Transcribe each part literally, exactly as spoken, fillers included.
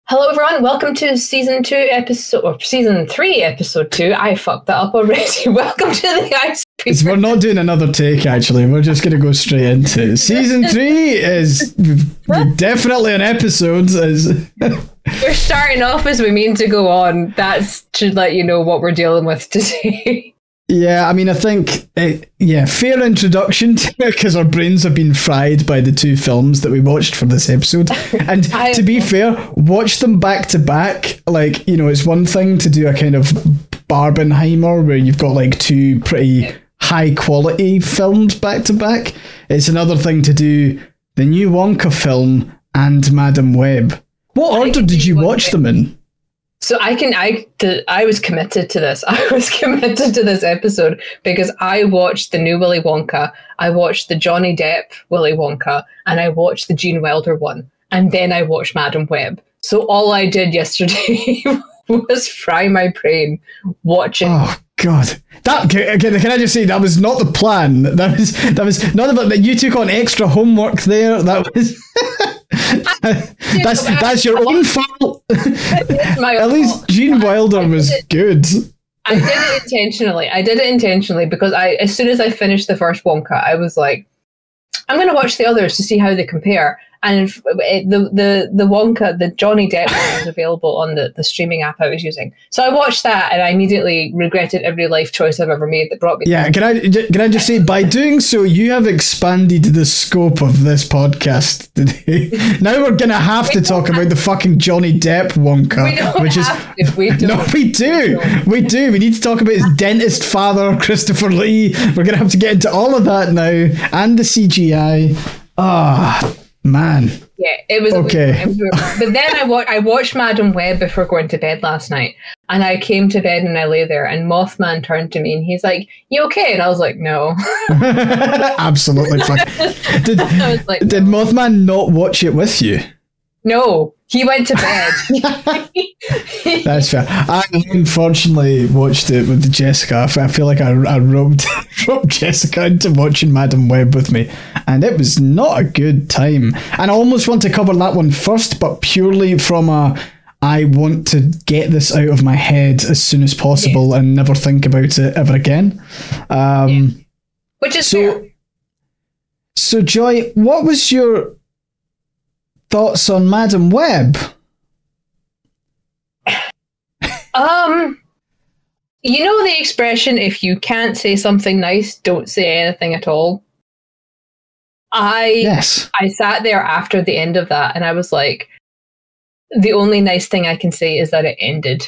Hello, everyone. Welcome to season two, episode or season three, episode two. I fucked that up already. Welcome to the Ice Cream. We're not doing another take. Actually, we're just going to go straight into it. Season three is definitely an episode. Is we're starting off as we mean to go on. That should let you know what we're dealing with today. Yeah, I mean, I think, uh, yeah, fair introduction to it because our brains have been fried by the two films that we watched for this episode. And to be fair, watch them back to back. Like, you know, it's one thing to do a kind of Barbenheimer where you've got like two pretty high quality films back to back. It's another thing to do the new Wonka film and Madam Web. What order did you watch them in? So I can, I, the, I was committed to this. I was committed to this episode because I watched the new Willy Wonka, I watched the Johnny Depp Willy Wonka, and I watched the Gene Wilder one, and then I watched Madam Web. So all I did yesterday was fry my brain watching. Oh God, that can, can I just say that was not the plan. That was that was not about that. You took on extra homework there. That was. that's that's your own fault. At least Gene Wilder was good. I did it intentionally. I did it intentionally because I, as soon as I finished the first Wonka, I was like, I'm going to watch the others to see how they compare. And it, the the the Wonka, the Johnny Depp one was available on the, the streaming app I was using. So I watched that and I immediately regretted every life choice I've ever made that brought me. Yeah, can I can I just say, by doing so, you have expanded the scope of this podcast today. Now we're gonna have we to talk have about the fucking Johnny Depp Wonka, which is to. We don't. No, we do, we do. We need to talk about his dentist father, Christopher Lee. We're gonna have to get into all of that now, and the C G I. Ah. Oh. Man. Yeah, it was okay. But then I, wa- I watched Madam Web before going to bed last night, and I came to bed and I lay there, and Mothman turned to me and he's like, "You okay?" And I was like, "No." Absolutely fine. Did, I was like, did no. Mothman not watch it with you? No, he went to bed. That's fair. I unfortunately watched it with Jessica. I feel like I, I roped, roped Jessica into watching Madam Web with me, and it was not a good time. And I almost want to cover that one first, but purely from a I want to get this out of my head as soon as possible yeah. and never think about it ever again. Um, yeah. Which is so. Fair. So, Joy, what was your thoughts on Madam Web? Um, you know the expression, if you can't say something nice, don't say anything at all. I yes. I sat there after the end of that and I was like, the only nice thing I can say is that it ended.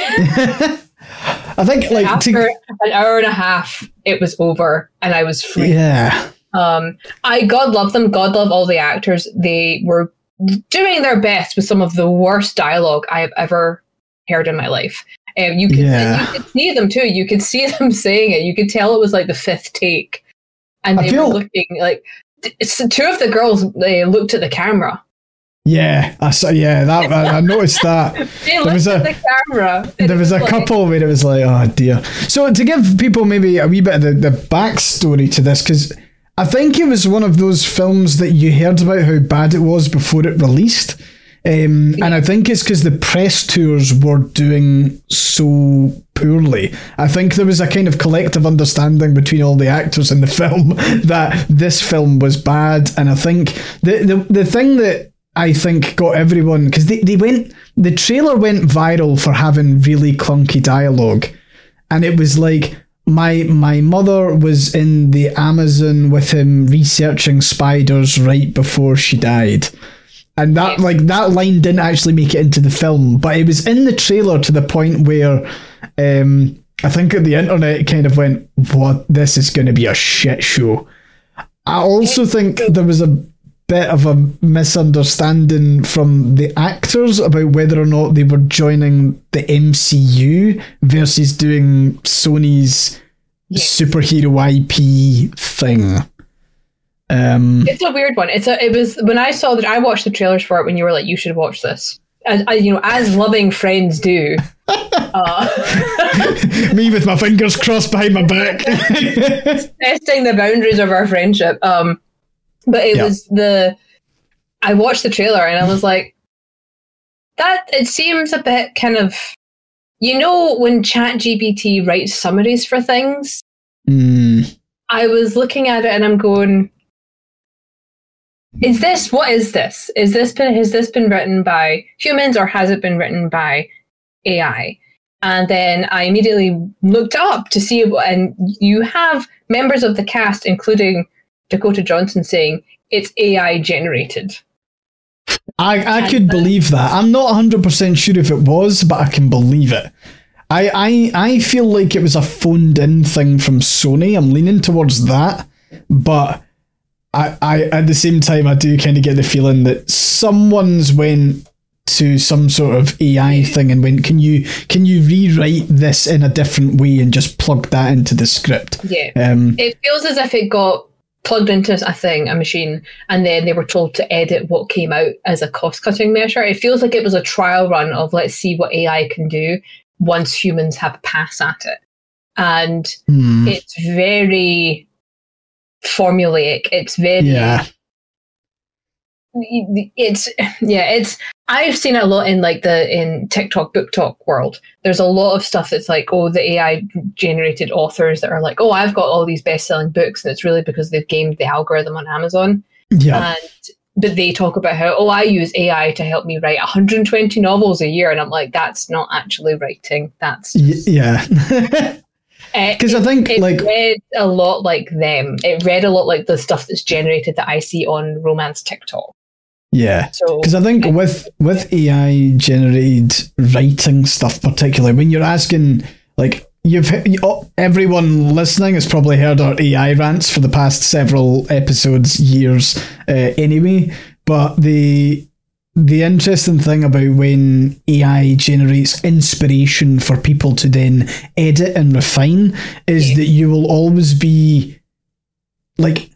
I think like after to... an hour and a half, it was over and I was free. Yeah. Um, I God love them. God love all the actors. They were doing their best with some of the worst dialogue I have ever heard in my life. Um, you could yeah. you could see them too. You could see them saying it. You could tell it was like the fifth take, and they feel... were looking like. It's two of the girls. They looked at the camera. Yeah, I saw. Yeah, that I, I noticed that. They looked there was a, at the camera. There was, was a like, couple where it was like, oh dear. So to give people maybe a wee bit of the, the backstory to this, because I think it was one of those films that you heard about how bad it was before it released. Um, yeah. And I think it's because the press tours were doing so poorly. I think there was a kind of collective understanding between all the actors in the film that this film was bad. And I think the the, the thing that I think got everyone, because they, they went, the trailer went viral for having really clunky dialogue. And it was like, My my mother was in the Amazon with him researching spiders right before she died. And that like that line didn't actually make it into the film, but it was in the trailer to the point where um, I think the internet kind of went, "What? This is going to be a shit show." I also think there was a bit of a misunderstanding from the actors about whether or not they were joining the M C U versus doing Sony's yes. superhero I P thing. Um, it's a weird one. It's a. It was when I saw that. I watched the trailers for it when you were like, "You should watch this." As, as you know, as loving friends do. uh, Me with my fingers crossed behind my back, testing the boundaries of our friendship. Um, but it yeah. was the. I watched the trailer and I was like, that it seems a bit kind of, you know, when ChatGPT writes summaries for things. Mm. I was looking at it and I'm going, is this, what is this? Is this been, has this been written by humans or has it been written by A I? And then I immediately looked up to see, and you have members of the cast, including Dakota Johnson, saying it's A I generated. I, I could believe that. I'm not one hundred percent sure if it was, but I can believe it. I, I, I feel like it was a phoned-in thing from Sony. I'm leaning towards that. But I, I at the same time, I do kind of get the feeling that someone's went to some sort of A I thing and went, can you can you rewrite this in a different way and just plug that into the script? Yeah. Um, it feels as if it got plugged into a thing, a machine, and then they were told to edit what came out as a cost-cutting measure. It feels like it was a trial run of let's see what A I can do once humans have a pass at it. And hmm. it's very formulaic. It's very... Yeah. It's yeah it's I've seen a lot in like the in TikTok book talk world. There's a lot of stuff that's like, oh, the A I generated authors that are like, oh, I've got all these best-selling books, and it's really because they've gamed the algorithm on Amazon. Yeah. And but they talk about how, oh, I use A I to help me write one hundred twenty novels a year, and I'm like, that's not actually writing. That's just, y- yeah. Because uh, I think it like read a lot like them. It read a lot like the stuff that's generated that I see on romance TikTok. Yeah, so because I think with with A I generated writing stuff, particularly when you're asking, like you've everyone listening has probably heard our A I rants for the past several episodes, years, uh, anyway. But the the interesting thing about when A I generates inspiration for people to then edit and refine is yeah. that you will always be like.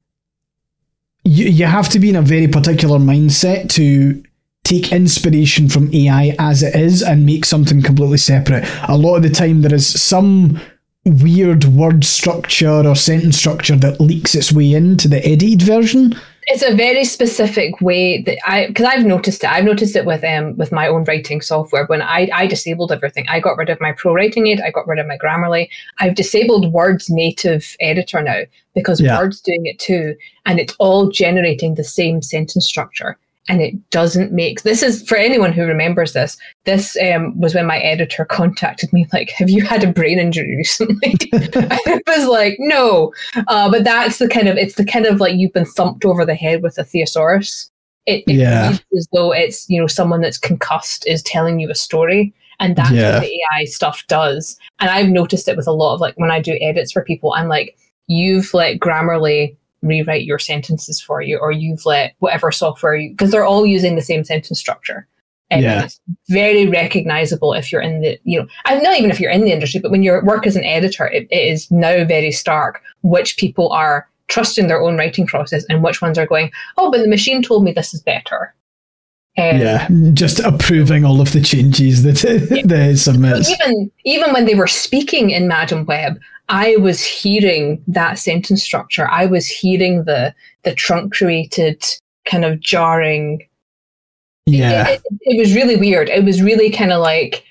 You you have to be in a very particular mindset to take inspiration from A I as it is and make something completely separate. A lot of the time there is some weird word structure or sentence structure that leaks its way into the edited version. It's a very specific way that I, because I've noticed it. I've noticed it with um with my own writing software. When I I disabled everything, I got rid of my Pro Writing Aid, I got rid of my Grammarly. I've disabled Word's native editor now because yeah. Word's doing it too, and it's all generating the same sentence structure. And it doesn't make, this is, for anyone who remembers this, this um, was when my editor contacted me, like, have you had a brain injury recently? I was like, no. Uh, but that's the kind of, it's the kind of like you've been thumped over the head with a thesaurus. It, it yeah. reads as though it's, you know, someone that's concussed is telling you a story. And that's yeah. what the A I stuff does. And I've noticed it with a lot of, like, when I do edits for people, I'm like, you've let Grammarly rewrite your sentences for you, or you've let whatever software you, because they're all using the same sentence structure. And yeah. it's very recognizable if you're in the, you know, and not even if you're in the industry, but when you work as an editor, it, it is now very stark which people are trusting their own writing process and which ones are going, oh, but the machine told me this is better. Um, yeah, just approving all of the changes that yeah. they submit. Even even when they were speaking in Madam Web, I was hearing that sentence structure. I was hearing the the truncated, kind of jarring. Yeah, it, it, it was really weird. It was really kind of like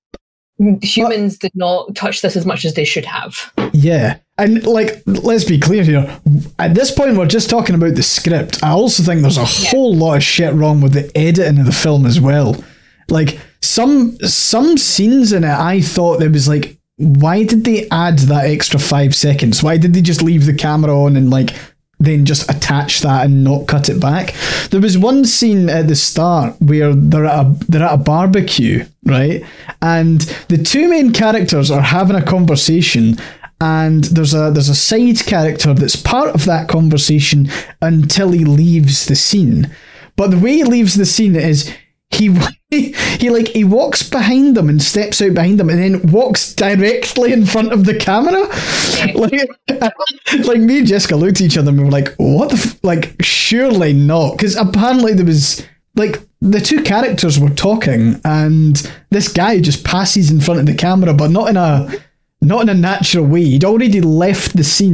humans did not touch this as much as they should have. Yeah. And, like, let's be clear here. At this point, we're just talking about the script. I also think there's a yeah. whole lot of shit wrong with the editing of the film as well. Like, some some scenes in it, I thought there was, like, why did they add that extra five seconds? Why did they just leave the camera on and, like, then just attach that and not cut it back? There was one scene at the start where they're at a, they're at a barbecue, right? And the two main characters are having a conversation, and there's a there's a side character that's part of that conversation until he leaves the scene. But the way he leaves the scene is he he like he walks behind them and steps out behind them and then walks directly in front of the camera. like, like me and Jessica looked at each other and we were like, what the f-? Like, surely not, because apparently there was, like, the two characters were talking and this guy just passes in front of the camera, but not in a not in a natural way. He'd already left the scene, and then he came back in front of the camera, and you're going, It was like his mark, and he doubled back.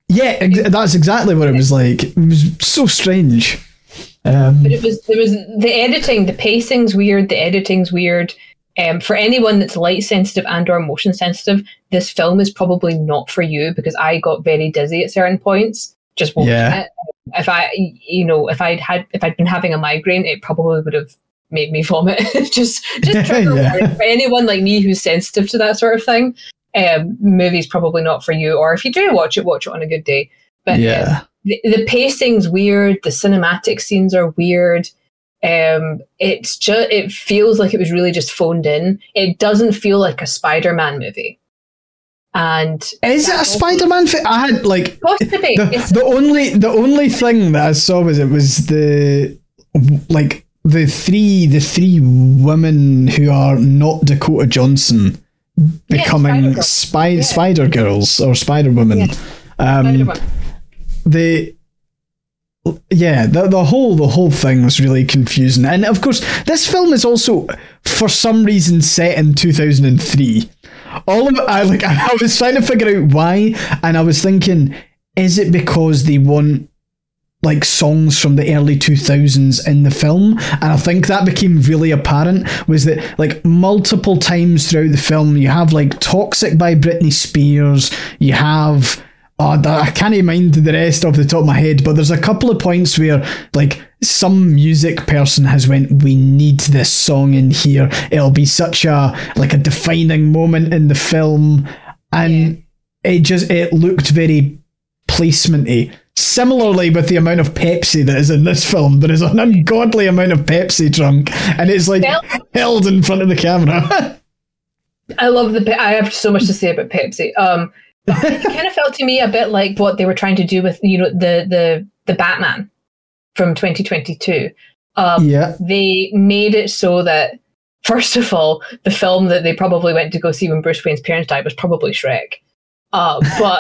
Yeah, ex- that's exactly what it was like. It was so strange. Um, but it was there was the editing, the pacing's weird, the editing's weird. Um, for anyone that's light sensitive and or motion sensitive, this film is probably not for you because I got very dizzy at certain points just watching Yeah. it. If I, you know, if I'd had, if I'd been having a migraine, it probably would have made me vomit. just, just trigger Yeah. warning. For anyone like me who's sensitive to that sort of thing, um, movie's probably not for you. Or if you do watch it, watch it on a good day. But Yeah. um, the, the pacing's weird. The cinematic scenes are weird. Um, it's just it feels like it was really just phoned in. It doesn't feel like a Spider-Man movie. And Is it a Spider-Man film? I had like possibly the, the only the only thing that I saw was it was the like the three the three women who are not Dakota Johnson becoming yeah, spy yeah. Spider Girls or Spider Women. Yeah. Um, Spider-Man. they yeah the the whole the whole thing was really confusing, and of course this film is also for some reason set in two thousand three. All of I like I was trying to figure out why, and I was thinking, is it because they want like songs from the early two thousands in the film? And I think that became really apparent was that like multiple times throughout the film you have like Toxic by Britney Spears, you have oh, I can't mind the rest off the top of my head, but there's a couple of points where like some music person has went, we need this song in here, it'll be such a like a defining moment in the film, and yeah. it just it looked very placementy. Similarly with the amount of Pepsi that is in this film, there is an ungodly amount of Pepsi drunk, and it's like well, held in front of the camera. I love the I have so much to say about Pepsi. um It kind of felt to me a bit like what they were trying to do with, you know, the the the Batman from twenty twenty-two. Um, yeah. They made it so that, first of all, the film that they probably went to go see when Bruce Wayne's parents died was probably Shrek. Uh, but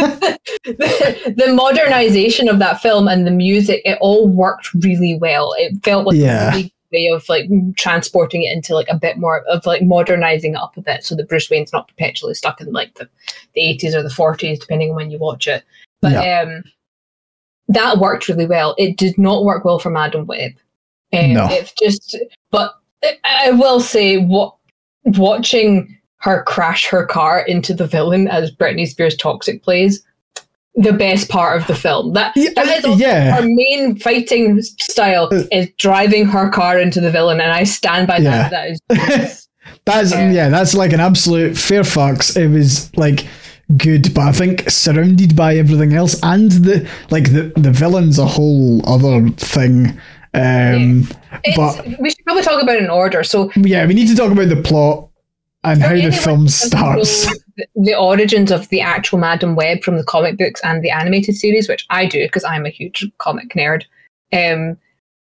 the, the modernization of that film and the music, it all worked really well. It felt like yeah. a really way of like transporting it into like a bit more of like modernizing it up a bit so that Bruce Wayne's not perpetually stuck in like the, the eighties or the forties, depending on when you watch it. But yeah. um, that worked really well. It did not work well for Madam Web. Um, no. It's just, but I will say, what watching her crash her car into the villain as Britney Spears Toxic plays, the best part of the film. That, yeah, that is also yeah. her main fighting style is driving her car into the villain, and I stand by yeah. that. That is just, that's yeah. yeah, that's like an absolute fair fucks. It was like good, but I think surrounded by everything else and the like the the villain's a whole other thing. Um, yeah. but we should probably talk about it in order. So yeah, we need to talk about the plot and how the film starts. The, the origins of the actual Madam Web from the comic books and the animated series, which I do because I'm a huge comic nerd. Um,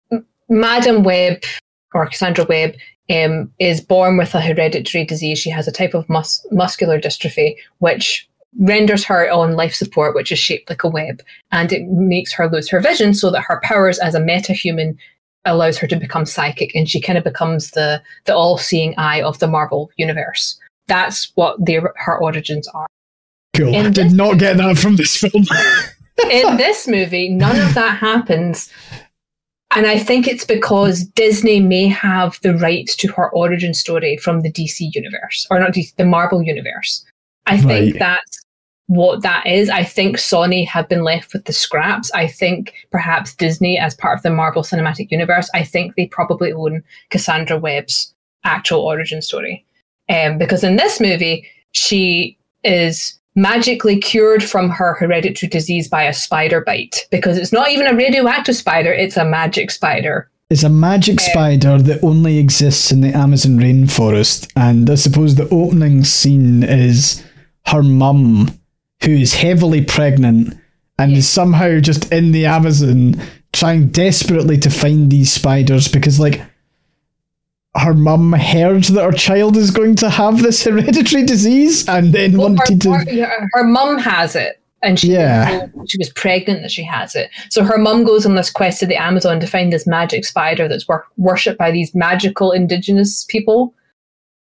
Madam Web, or Cassandra Webb, um, is born with a hereditary disease. She has a type of mus- muscular dystrophy, which renders her on life support, which is shaped like a web, and it makes her lose her vision so that her powers as a meta-human allows her to become psychic, and she kind of becomes the the all-seeing eye of the Marvel universe. That's what their, her origins are. Cool. I did not get that from this film. In this movie, none of that happens. And I think it's because Disney may have the rights to her origin story from the D C universe, or not D C, the Marvel universe. I think right. that's what that is. I think Sony have been left with the scraps. I think perhaps Disney, as part of the Marvel Cinematic Universe, I think they probably own Cassandra Webb's actual origin story. Um, because in this movie, she is magically cured from her hereditary disease by a spider bite, because it's not even a radioactive spider, it's a magic spider. It's a magic um, spider that only exists in the Amazon rainforest, and I suppose the opening scene is her mum, who is heavily pregnant and yeah. is somehow just in the Amazon trying desperately to find these spiders because, like, her mum heard that her child is going to have this hereditary disease and then well, wanted her, to... Her, her mum has it, and she, yeah. she was pregnant that she has it. So her mum goes on this quest to the Amazon to find this magic spider that's wor- worshipped by these magical indigenous people.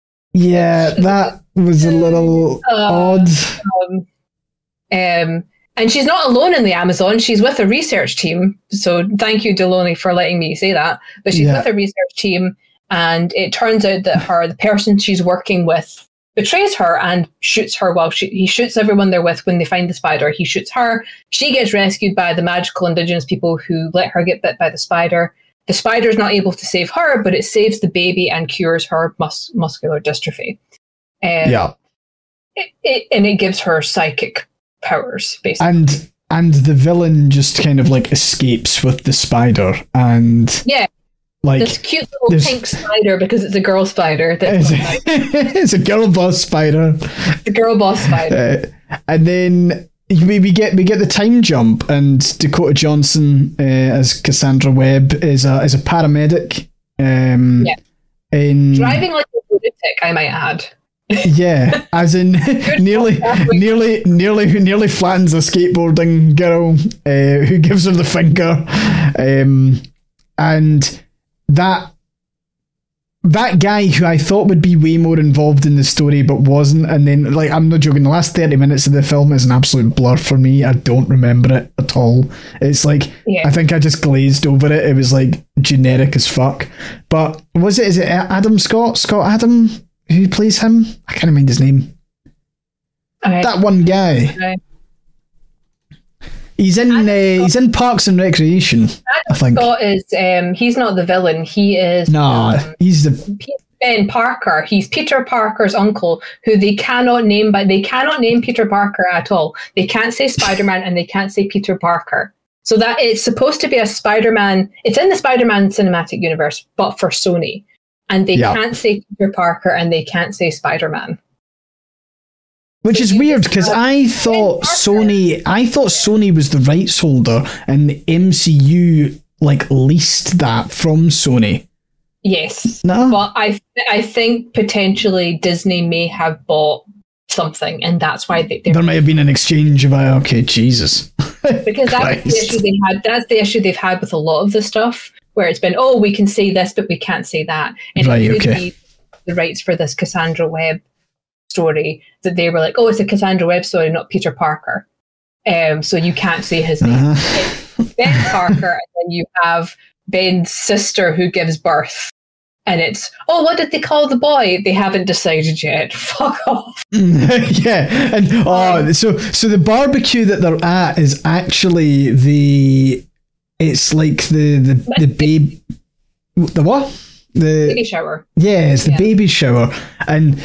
Yeah, that was a little uh, odd. Um, um, And she's not alone in the Amazon. She's with a research team. So thank you, Delony, for letting me say that. But she's Yeah. with a research team, and it turns out that her the person she's working with betrays her and shoots her while she, he shoots everyone they're with when they find the spider. He shoots her. She gets rescued by the magical indigenous people who let her get bit by the spider. The spider's not able to save her, but it saves the baby and cures her mus- muscular dystrophy. Um, Yeah. It, it, and it gives her psychic powers, basically. And and the villain just kind of like escapes with the spider, and yeah. like This cute little there's- pink spider, because it's a girl spider. That's it's, it's a girl boss spider. the girl boss spider. Uh, and then we, we get we get the time jump, and Dakota Johnson uh, as Cassandra Webb is a is a paramedic. Um, Yeah. In Driving like a lunatic, I might add. yeah, as in nearly nearly nearly nearly flattens a skateboarding girl uh, who gives her the finger, um, and that. That guy who I thought would be way more involved in the story but wasn't, and then, like, I'm not joking, the last thirty minutes of the film is an absolute blur for me. I don't remember it at all. It's like, Yeah. I think I just glazed over it. It was like generic as fuck. But was it, is it Adam Scott? Scott Adam? Who plays him? I can't remember his name. I- That one guy. I- He's in uh, he's in Parks and Recreation, I think. Scott is um he's not the villain. He is Nah, um, he's the he's Ben Parker. He's Peter Parker's uncle, who they cannot name, but they cannot name Peter Parker at all. They can't say Spider-Man and they can't say Peter Parker. So that it's supposed to be a Spider-Man. It's in the Spider-Man cinematic universe, but for Sony, and they Yeah. can't say Peter Parker and they can't say Spider-Man. Which So is you weird just because have I thought Parker. Sony, I thought Sony was the rights holder, and the M C U like leased that from Sony. Yes, No, but I th- I think potentially Disney may have bought something, and that's why they, they're there might have been an exchange of uh, okay, Jesus, because that's the Christ. issue they had. That's the issue they've had with a lot of the stuff, where it's been, oh, we can say this, but we can't say that, and Right, it could okay. be the rights for this Cassandra Webb story that they were like, oh, it's a Cassandra Webb story, not Peter Parker. Um, so you can't say his name. Uh-huh. It's Ben Parker, and then you have Ben's sister who gives birth. And it's, oh, what did they call the boy? They haven't decided yet. Fuck off. yeah, and oh, so so the barbecue that they're at is actually the, it's like the the the babe, the what? The Baby shower. Yeah, it's the Yeah. baby shower, and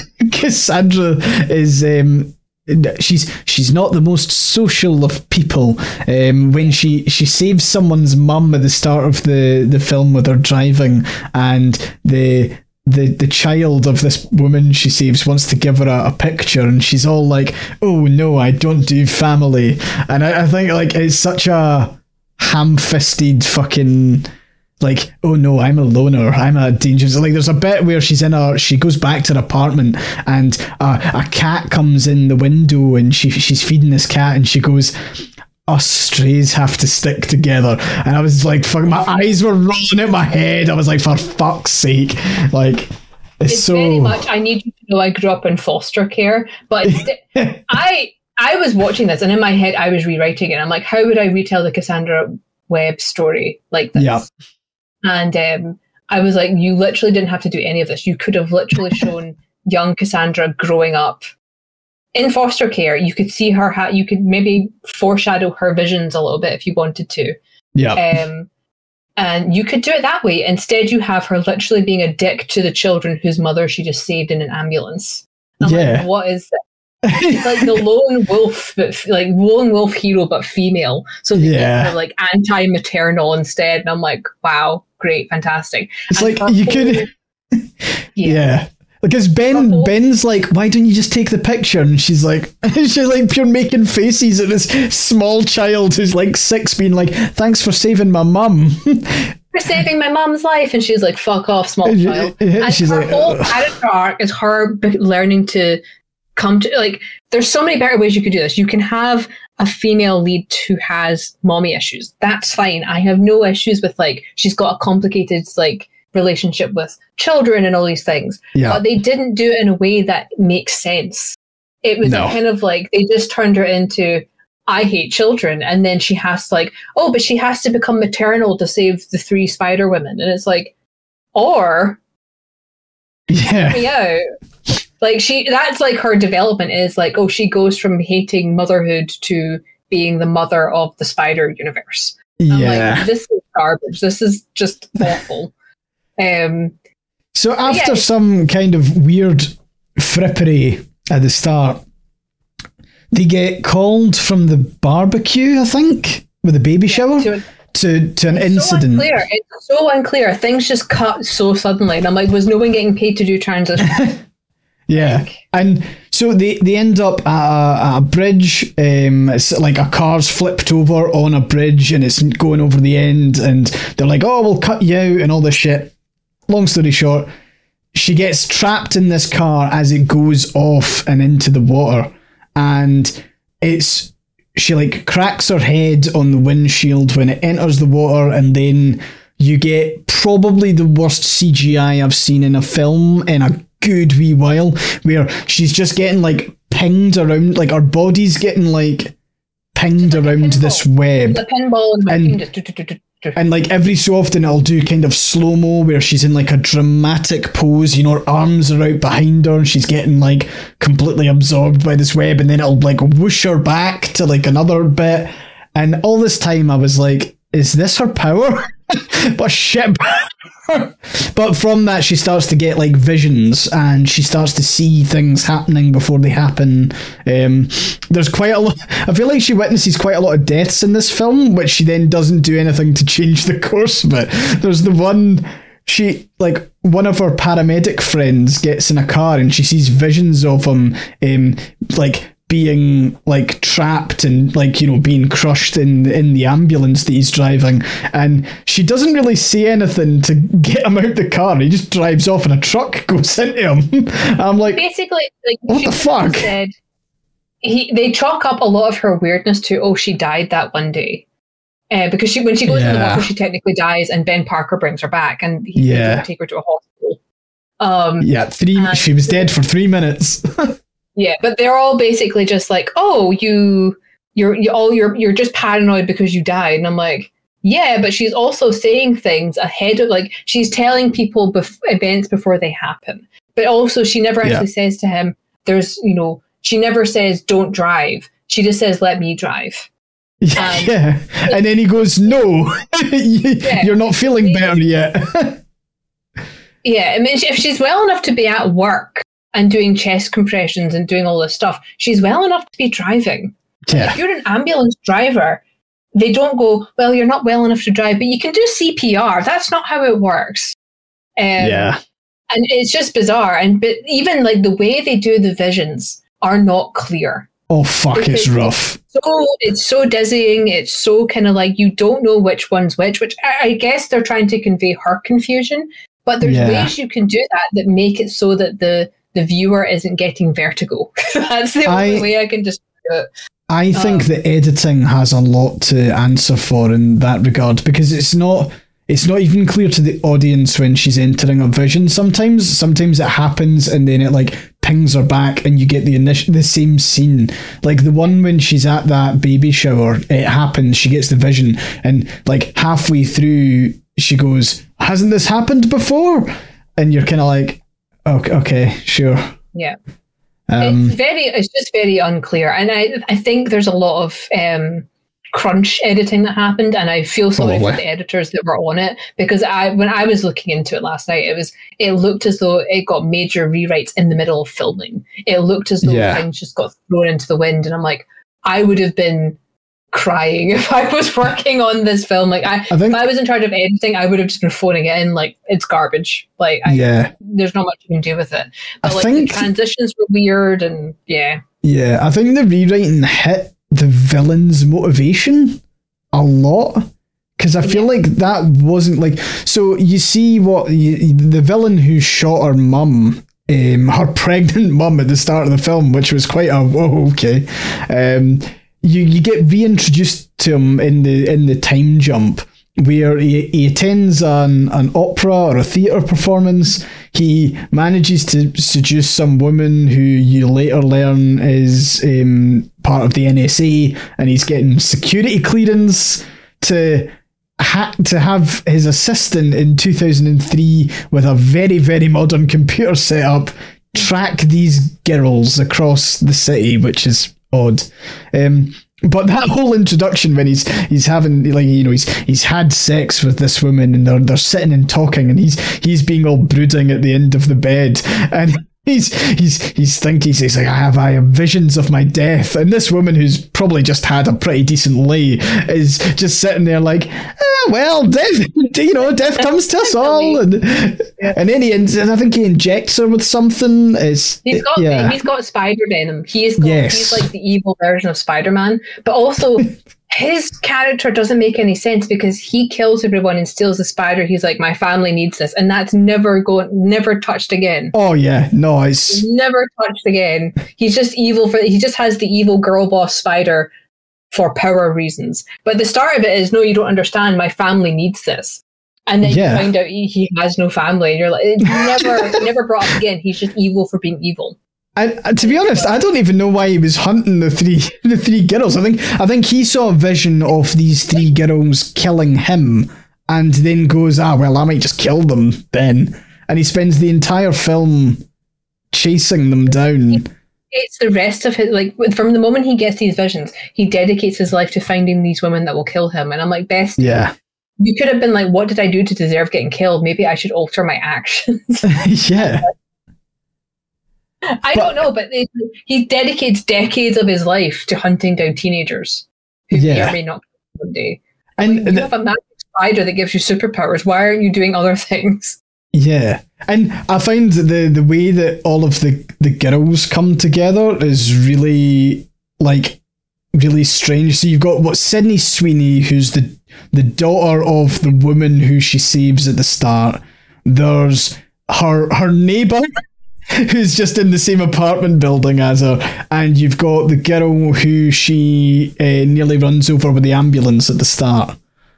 Cassandra is um, she's she's not the most social of people. Um, when she she saves someone's mum at the start of the the film with her driving, and the the the child of this woman she saves wants to give her a, a picture, and she's all like, "Oh no, I don't do family," and I, I think like it's such a ham-fisted fucking. Like, oh no, I'm a loner. I'm a dangerous. Like, there's a bit where she's in a. She goes back to her apartment, and a, a cat comes in the window, and she she's feeding this cat, and she goes, "Us strays have to stick together." And I was like, "Fuck!" My eyes were rolling in my head. I was like, "For fuck's sake!" Like, it's, It's so. very much, I need you to know I grew up in foster care, but it's, I I was watching this, and in my head I was rewriting it. I'm like, how would I retell the Cassandra Webb story like this? Yeah. And um, I was like, you literally didn't have to do any of this. You could have literally shown young Cassandra growing up in foster care. You could see her, ha- you could maybe foreshadow her visions a little bit if you wanted to. Yeah. Um, and you could do it that way. Instead, you have her literally being a dick to the children whose mother she just saved in an ambulance. I'm Yeah. like, what is that? It's like the lone wolf, but f- like lone wolf hero, but female. So they Yeah. make her like anti-maternal instead. And I'm like, wow, great, fantastic. It's And like her you whole- could. yeah. Yeah. Because Ben, whole- Ben's like, why don't you just take the picture? And she's like, she's like pure making faces at this small child who's like six, being like, thanks for saving my mum. For saving my mom's life, and she's like, "Fuck off, small child." And She's her like, whole "Ugh." character arc is her b- learning to come to like. There's so many better ways you could do this. You can have a female lead who has mommy issues. That's fine. I have no issues with like she's got a complicated like relationship with children and all these things. Yeah. But they didn't do it in a way that makes sense. It was No. kind of like they just turned her into I hate children. And then she has to like, oh, but she has to become maternal to save the three spider women. And it's like, or yeah, me out. Like she, that's like her development is like, oh, she goes from hating motherhood to being the mother of the spider universe. Yeah. I'm like, this is garbage. This is just awful. Um, so after yeah. some kind of weird frippery at the start, they get called from the barbecue, I think, with a baby shower, to, to, to an it's incident. So unclear. It's so unclear. Things just cut so suddenly. And I'm like, was no one getting paid to do transition? Yeah. Like, and so they, they end up at a, at a bridge. Um, it's like a car's flipped over on a bridge and it's going over the end. And they're like, oh, we'll cut you out and all this shit. Long story short, she gets trapped in this car as it goes off and into the water. And it's she like cracks her head on the windshield when it enters the water, and then you get probably the worst C G I I've seen in a film in a good wee while, where she's just getting like pinged around, like her body's getting like pinged like around this web. The pinball and, and, and like every so often it'll do kind of slow-mo where she's in like a dramatic pose, you know, her arms are out behind her and she's getting like completely absorbed by this web, and then it'll like whoosh her back to like another bit. And all this time I was like, is this her power? But shit. But from that she starts to get like visions and she starts to see things happening before they happen. Um, there's quite a lot. I feel like she witnesses quite a lot of deaths in this film, which she then doesn't do anything to change the course of it. There's the one she like one of her paramedic friends gets in a car and she sees visions of him um, like being like trapped and like, you know, being crushed in in the ambulance that he's driving, and she doesn't really say anything to get him out the car. He just drives off and a truck goes into him. I'm like, basically, like, what the fuck? Said, he they chalk up a lot of her weirdness to, oh, she died that one day. Uh, because she when she goes yeah. in the water, she technically dies, and Ben Parker brings her back, and he yeah. doesn't take her to a hospital. Um, yeah, three. and, she was dead for three minutes. Yeah, but they're all basically just like, oh, you, you're, you all, you're, you're just paranoid because you died, and I'm like, yeah, but she's also saying things ahead of, like, she's telling people bef- events before they happen, but also she never actually yeah. says to him, there's, you know, she never says don't drive. She just says let me drive. Yeah, and, yeah. and then he goes, no, yeah. you're not feeling better yet. Yeah, I mean, if she's well enough to be at work and doing chest compressions and doing all this stuff, she's well enough to be driving. Yeah. If you're an ambulance driver, they don't go, well, you're not well enough to drive, but you can do C P R. That's not how it works. Um, yeah. And it's just bizarre. And but even like the way they do the visions are not clear. Oh, fuck, it's rough. So it's so dizzying. It's so kind of like you don't know which one's which, which I, I guess they're trying to convey her confusion. But there's yeah. ways you can do that that make it so that the the viewer isn't getting vertigo. That's the only I, way I can describe it. I think um, the editing has a lot to answer for in that regard, because it's not it's not even clear to the audience when she's entering a vision. Sometimes sometimes it happens and then it like pings her back and you get the initial the same scene. Like the one when she's at that baby shower, it happens, she gets the vision, and like halfway through she goes, hasn't this happened before? And you're kind of like, Okay, okay, sure. Yeah. Um, it's very, it's just very unclear. And I, I think there's a lot of um, crunch editing that happened, and I feel sorry probably. for the editors that were on it, because I, when I was looking into it last night, it was, it looked as though it got major rewrites in the middle of filming. It looked as though yeah. things just got thrown into the wind, and I'm like, I would have been crying if I was working on this film. Like I, I think, if I was in charge of editing, I would have just been phoning it in like it's garbage. Like I, yeah, there's not much you can do with it. But I like think, the transitions were weird, and yeah, yeah. I think the rewriting hit the villain's motivation a lot, because I feel yeah. like that wasn't like. So you see what you, the villain who shot her mum. Um, her pregnant mum at the start of the film, which was quite a whoa, okay. Um, You you get reintroduced to him in the in the time jump, where he, he attends an, an opera or a theatre performance. He manages to seduce some woman who you later learn is um, part of the N S A, and he's getting security clearance to ha- to have his assistant in two thousand three with a very, very modern computer setup track these girls across the city, which is odd. Um, but that whole introduction when he's he's having, like, you know, he's he's had sex with this woman and they're they're sitting and talking, and he's he's being all brooding at the end of the bed, and He's he's he's thinking, he's like, I have I have visions of my death, and this woman who's probably just had a pretty decent lay is just sitting there like, ah, well, death, you know, death comes to us all, and and then he, and I think he injects her with something. Is he's got yeah. he's got spider venom. He's got, yes. he's like the evil version of Spider-Man, but also. His character doesn't make any sense because he kills everyone and steals the spider. He's like, my family needs this, and that's never going, never touched again. Oh yeah, no, it's never touched again. He's just evil for. He just has the evil girl boss spider for power reasons. But the start of it is, no, you don't understand. My family needs this, and then yeah. you find out he, he has no family, and you're like, it's never, never brought up again. He's just evil for being evil. And to be honest, I don't even know why he was hunting the three the three girls. I think I think he saw a vision of these three girls killing him, and then goes, ah, well, I might just kill them then. And he spends the entire film chasing them down. It's the rest of his, like, from the moment he gets these visions, he dedicates his life to finding these women that will kill him. And I'm like, best. Yeah. You could have been like, what did I do to deserve getting killed? Maybe I should alter my actions. Yeah. I but, don't know, but it, he dedicates decades of his life to hunting down teenagers who yeah. may or may not kill one day. And like, you the, have a magic spider that gives you superpowers. Why aren't you doing other things? Yeah, and I find the the way that all of the the girls come together is really like really strange. So you've got what Sydney Sweeney, who's the the daughter of the woman who she saves at the start. There's her her neighbour, who's just in the same apartment building as her, and you've got the girl who she uh, nearly runs over with the ambulance at the start,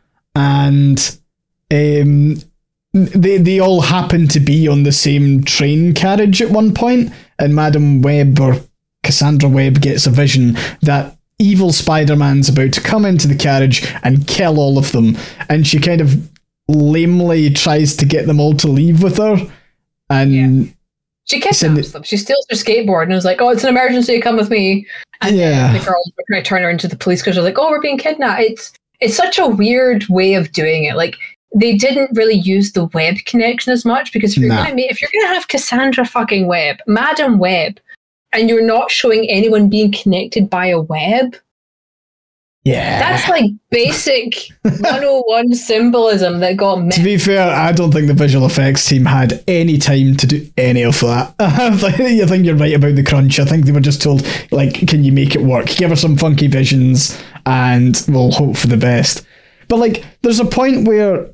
and um, they they all happen to be on the same train carriage at one point, and Madam Web, or Cassandra Webb, gets a vision that evil Spider-Man's about to come into the carriage and kill all of them, and she kind of lamely tries to get them all to leave with her, and yeah. She kidnaps them. She steals their skateboard and was like, oh, it's an emergency, come with me. And yeah. the girls were trying to turn her into the police because they're like, oh, we're being kidnapped. It's it's such a weird way of doing it. Like, they didn't really use the Web connection as much, because if you're nah. gonna make, if you're gonna have Cassandra fucking Webb, Madam Web, and you're not showing anyone being connected by a web, yeah, that's like basic one oh one symbolism that got missed. To be fair, I don't think the visual effects team had any time to do any of that. I think you're right about the crunch. I think they were just told, like, can you make it work? Give her some funky visions and we'll hope for the best. But like, there's a point where,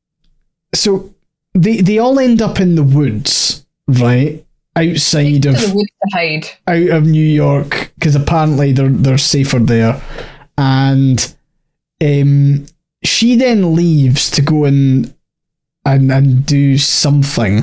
so they they all end up in the woods, right? Outside of the woods to hide. Out of New York, because apparently they're they're safer there. And um, she then leaves to go and, and and do something,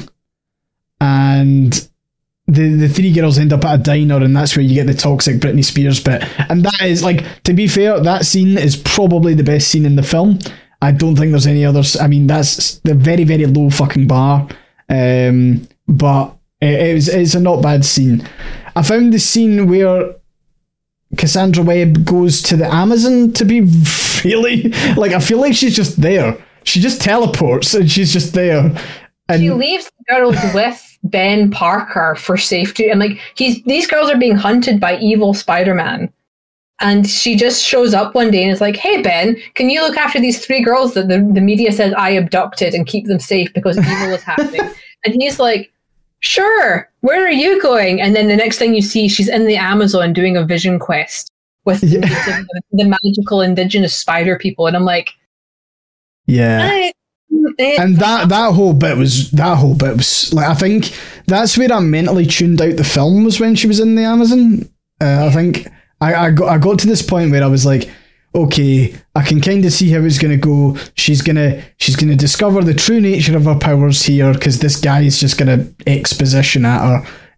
and the the three girls end up at a diner, and that's where you get the toxic Britney Spears bit. And that is, like, to be fair, that scene is probably the best scene in the film. I don't think there's any others. I mean, that's the very very low fucking bar, um, but it, it was, it's a not bad scene. I found the scene where Cassandra Webb goes to the Amazon to be really, like, I feel like she's just there. She just teleports and she's just there. And she leaves the girls with Ben Parker for safety, and like he's these girls are being hunted by evil Spider-Man, and she just shows up one day and is like, hey Ben, can you look after these three girls that the, the media says I abducted and keep them safe because evil is happening? And he's like, sure, where are you going? And then the next thing you see, she's in the Amazon doing a vision quest with yeah. the, the magical indigenous spider people. And I'm like, yeah. I, it, and that, that whole bit was, that whole bit was like, I think that's where I mentally tuned out the film, was when she was in the Amazon. Uh, I think I, I got, I got to this point where I was like, okay, I can kind of see how it's going to go. She's going to she's going to discover the true nature of her powers here, because this guy is just going to exposition at her.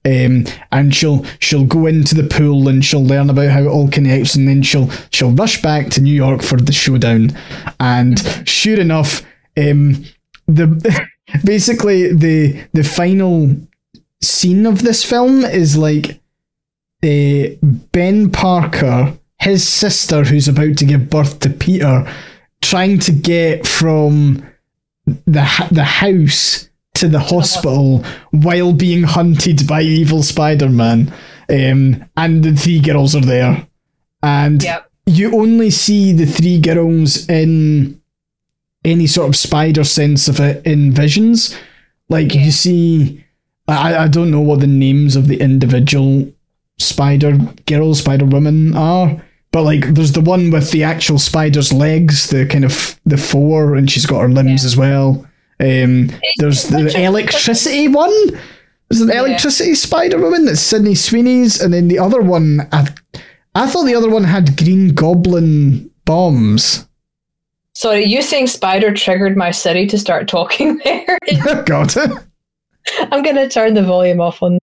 Um, and she'll she'll go into the pool and she'll learn about how it all connects, and then she'll she'll rush back to New York for the showdown. And sure enough, um, the basically the the final scene of this film is like uh, Ben Parker, his sister, who's about to give birth to Peter, trying to get from the the house to the hospital while being hunted by evil Spider-Man. Um, and the three girls are there. And yep. you only see the three girls in any sort of spider sense of it in visions. Like, yeah. you see... I, I don't know what the names of the individual spider girls, spider women are, but like there's the one with the actual spider's legs, the kind of the four, and she's got her limbs yeah. as well. Um, there's the electricity one. There's an electricity yeah. spider woman that's Sydney Sweeney's, and then the other one, I, I thought the other one had Green Goblin bombs. Sorry, you saying spider triggered my city to start talking there. God. I'm going to turn the volume off on.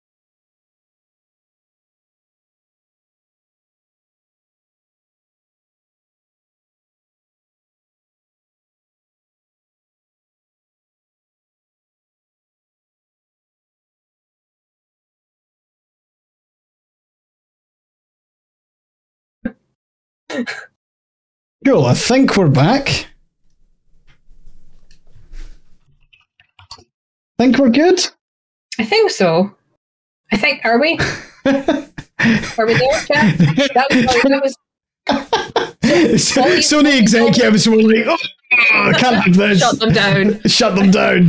Cool, I think we're back. Think we're good? I think so. I think, are we? Are we there, Jack? That was, that was so, Sony executives were like, oh, I can't have this. Shut them down. Shut them down.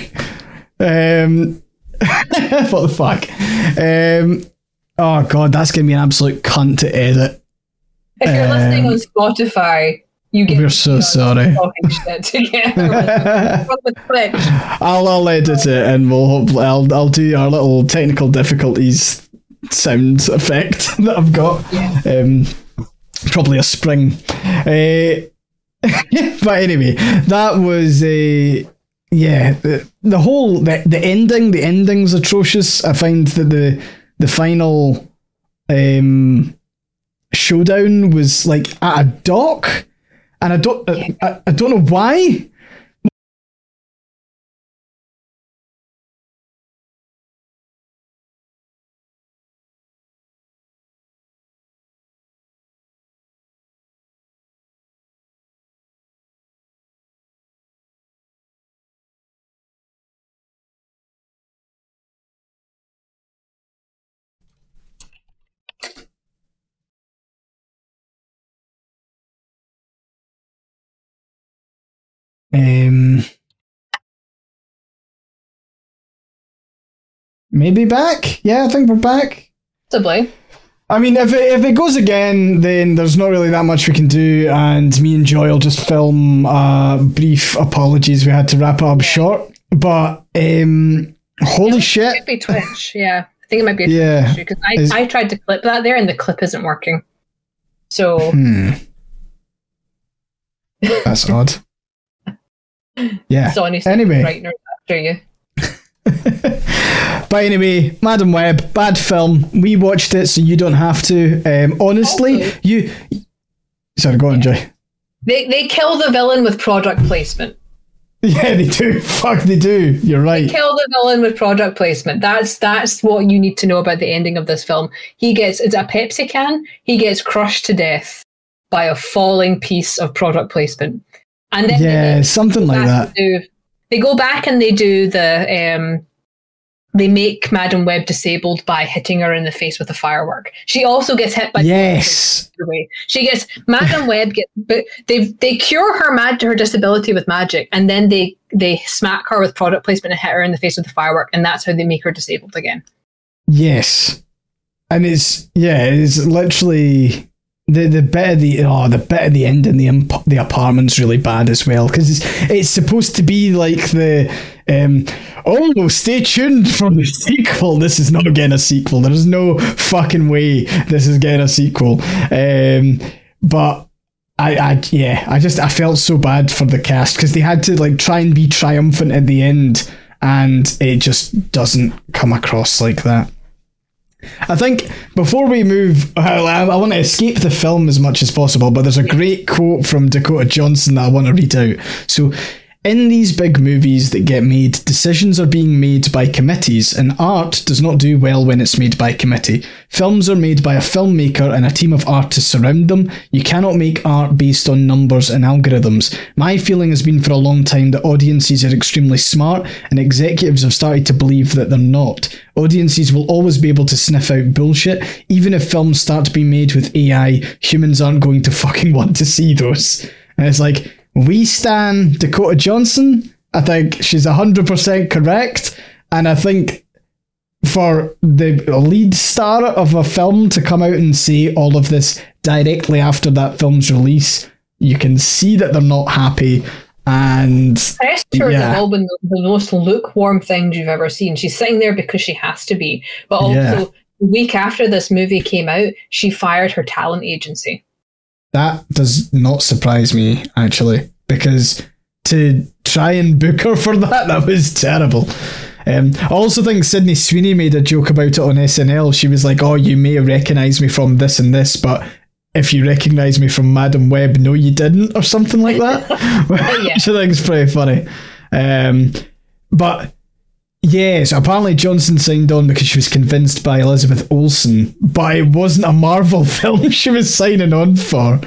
um, what the fuck? Um, oh, God, that's going to be an absolute cunt to edit. If you're um, listening on Spotify, you get we're so sorry. Talking shit together. I'll I'll edit it and we'll hopefully I'll I'll do our little technical difficulties sound effect that I've got. Yeah. Um, probably a spring. Uh, but anyway, that was a. Uh, yeah, the, the whole the, the ending the ending's atrocious. I find that the the final um, showdown was like at a dock. And I don't, I, I, I don't know why. Um, maybe back? Yeah, I think we're back. Possibly. I mean, if it, if it goes again, then there's not really that much we can do, and me and Joy will just film uh, brief apologies. We had to wrap it up short, but um, holy it shit. It could be Twitch, yeah. I think it might be a yeah. Twitch issue, because I, Is... I tried to clip that there and the clip isn't working. So... Hmm. That's odd. Yeah. Sony's anyway. Right after you. But anyway, Madam Web, bad film. We watched it, so you don't have to. Um, honestly, also, you. Sorry, go on, Joy. They they kill the villain with product placement. Yeah, they do. Fuck, they do. You're right. They kill the villain with product placement. That's that's what you need to know about the ending of this film. He gets it's a Pepsi can. He gets crushed to death by a falling piece of product placement. And then yeah, they, something like that. Do, they go back and they do the, um, they make Madam Web disabled by hitting her in the face with a firework. She also gets hit by yes. the way. She gets Madam Web get, but they they cure her mad her disability with magic, and then they they smack her with product placement and hit her in the face with a firework, and that's how they make her disabled again. Yes, and it's yeah, it's literally. The the bit of the oh the bit at the end in the imp- the apartment's really bad as well, because it's it's supposed to be like the um oh stay tuned for the sequel. This is not getting a sequel. There's no fucking way this is getting a sequel. Um, but I I yeah I just I felt so bad for the cast, because they had to like try and be triumphant at the end and it just doesn't come across like that. I think before we move, I, I want to escape the film as much as possible, but there's a great quote from Dakota Johnson that I want to read out. So, in these big movies that get made, decisions are being made by committees, and art does not do well when it's made by committee. Films are made by a filmmaker and a team of artists around them. You cannot make art based on numbers and algorithms. My feeling has been for a long time that audiences are extremely smart, and executives have started to believe that they're not. Audiences will always be able to sniff out bullshit. Even if films start being made with A I, humans aren't going to fucking want to see those. And it's like, we stan Dakota Johnson. I think she's one hundred percent correct. And I think for the lead star of a film to come out and say all of this directly after that film's release, you can see that they're not happy. And pressure yeah. have all been the, the most lukewarm things you've ever seen. She's sitting there because she has to be. But also, yeah. a week after this movie came out, she fired her talent agency. That does not surprise me, actually, because to try and book her for that, that was terrible. Um, I also think Sydney Sweeney made a joke about it on S N L. She was like, oh, you may recognise me from this and this, but if you recognise me from Madam Web, no, you didn't, or something like that. Yeah. Which I think is pretty funny. Um, but yeah, so apparently Johnson signed on because she was convinced by Elizabeth Olsen, but it wasn't a Marvel film she was signing on for.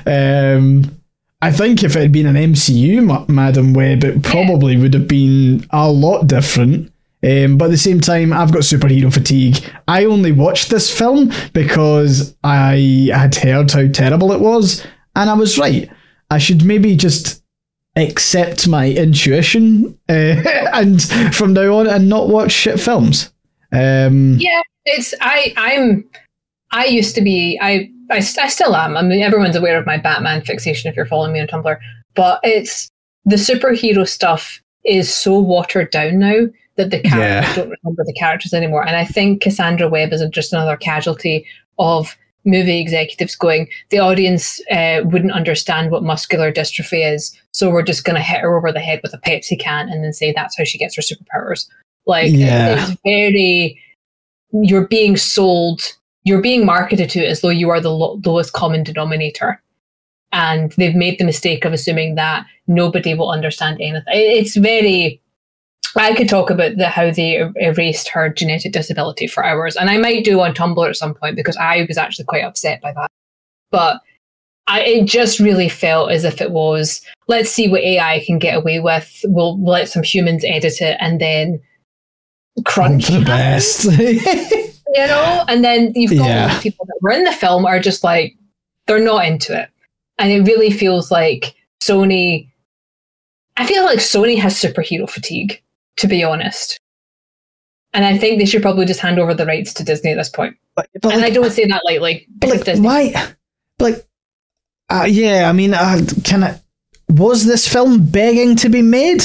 Um, I think if it had been an M C U Ma- Madam Web, it probably would have been a lot different. Um, but at the same time, I've got superhero fatigue. I only watched this film because I had heard how terrible it was, and I was right. I should maybe just accept my intuition uh, and from now on and not watch shit films. Um, yeah, it's I. I'm. I used to be. I, I. I still am. I mean, everyone's aware of my Batman fixation if you're following me on Tumblr. But it's the superhero stuff is so watered down now that the characters yeah. don't remember the characters anymore. And I think Cassandra Webb is just another casualty of movie executives going, the audience uh, wouldn't understand what muscular dystrophy is, so we're just going to hit her over the head with a Pepsi can and then say that's how she gets her superpowers. Like, yeah. it's very, you're being sold, you're being marketed to as though you are the lo- lowest common denominator. And they've made the mistake of assuming that nobody will understand anything. It's very, I could talk about the, how they er- erased her genetic disability for hours, and I might do on Tumblr at some point because I was actually quite upset by that. But I, it just really felt as if it was, let's see what A I can get away with. We'll let some humans edit it and then crunch the best. You know? And then you've got yeah. people that were in the film are just like, they're not into it. And it really feels like Sony, I feel like Sony has superhero fatigue, to be honest. And I think they should probably just hand over the rights to Disney at this point. But, but and like, I don't say that lightly. But like, Disney. why? Like, uh, yeah, I mean, uh, can I, was this film begging to be made?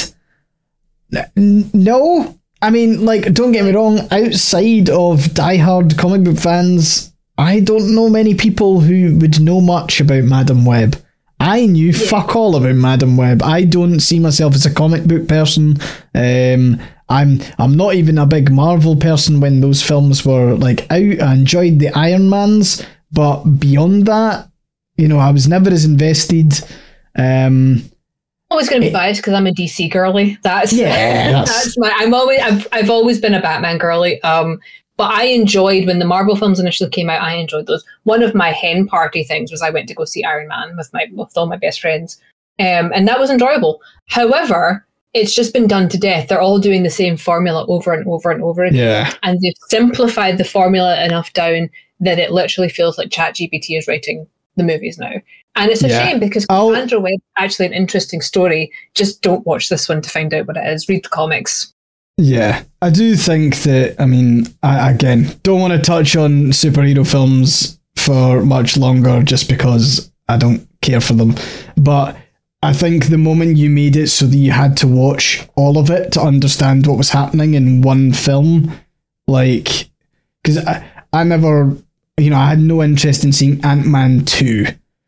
N- no. I mean, like, don't get me wrong, outside of diehard comic book fans, I don't know many people who would know much about Madam Web. I knew yeah. fuck all about Madam Web. I don't see myself as a comic book person. Um, I'm I'm not even a big Marvel person when those films were like out. I enjoyed the Iron Mans, but beyond that, you know, I was never as invested. Um, always going to be biased because I'm a D C girly. That's yeah, that's, that's my. I'm always. I've I've always been a Batman girly. Um. But I enjoyed, when the Marvel films initially came out, I enjoyed those. One of my hen party things was I went to go see Iron Man with my with all my best friends. Um, and that was enjoyable. However, it's just been done to death. They're all doing the same formula over and over and over again. Yeah. And they've simplified the formula enough down that it literally feels like ChatGPT is writing the movies now. And it's a yeah. shame because Cassandra Webb is actually an interesting story. Just don't watch this one to find out what it is. Read the comics. Yeah, I do think that, I mean, I, again, don't want to touch on superhero films for much longer just because I don't care for them. But I think the moment you made it so that you had to watch all of it to understand what was happening in one film, like, because I, I never, you know, I had no interest in seeing Ant-Man two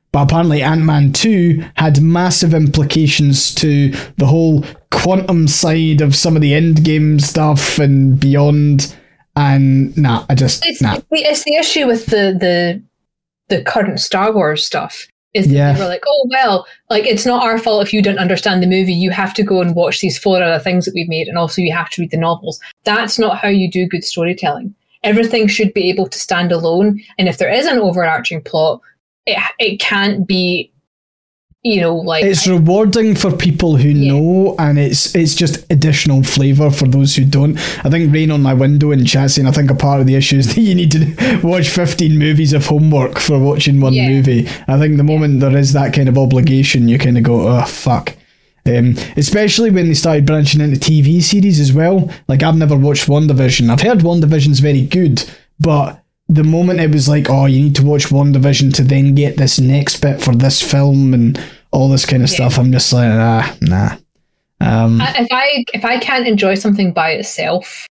But apparently Ant-Man two had massive implications to the whole quantum side of some of the Endgame stuff and beyond. And nah, I just, it's, nah. It's the issue with the, the, the current Star Wars stuff. Is that Yeah. they were like, oh, well, like, it's not our fault if you didn't understand the movie. You have to go and watch these four other things that we've made, and also you have to read the novels. That's not how you do good storytelling. Everything should be able to stand alone, and if there is an overarching plot, it it can't be, you know, like... It's I, rewarding for people who Yeah. know, and it's it's just additional flavour for those who don't. I think Rain on My Window in chat saying, I think a part of the issue is that you need to watch fifteen movies of homework for watching one Yeah. movie. I think the moment there is that kind of obligation, you kind of go, oh, fuck. Um, especially when they started branching into T V series as well. Like, I've never watched WandaVision. I've heard WandaVision's very good, but the moment it was like, oh, you need to watch WandaVision to then get this next bit for this film and all this kind of Yeah. stuff, I'm just like, ah, nah. Um, if I if I can't enjoy something by itself,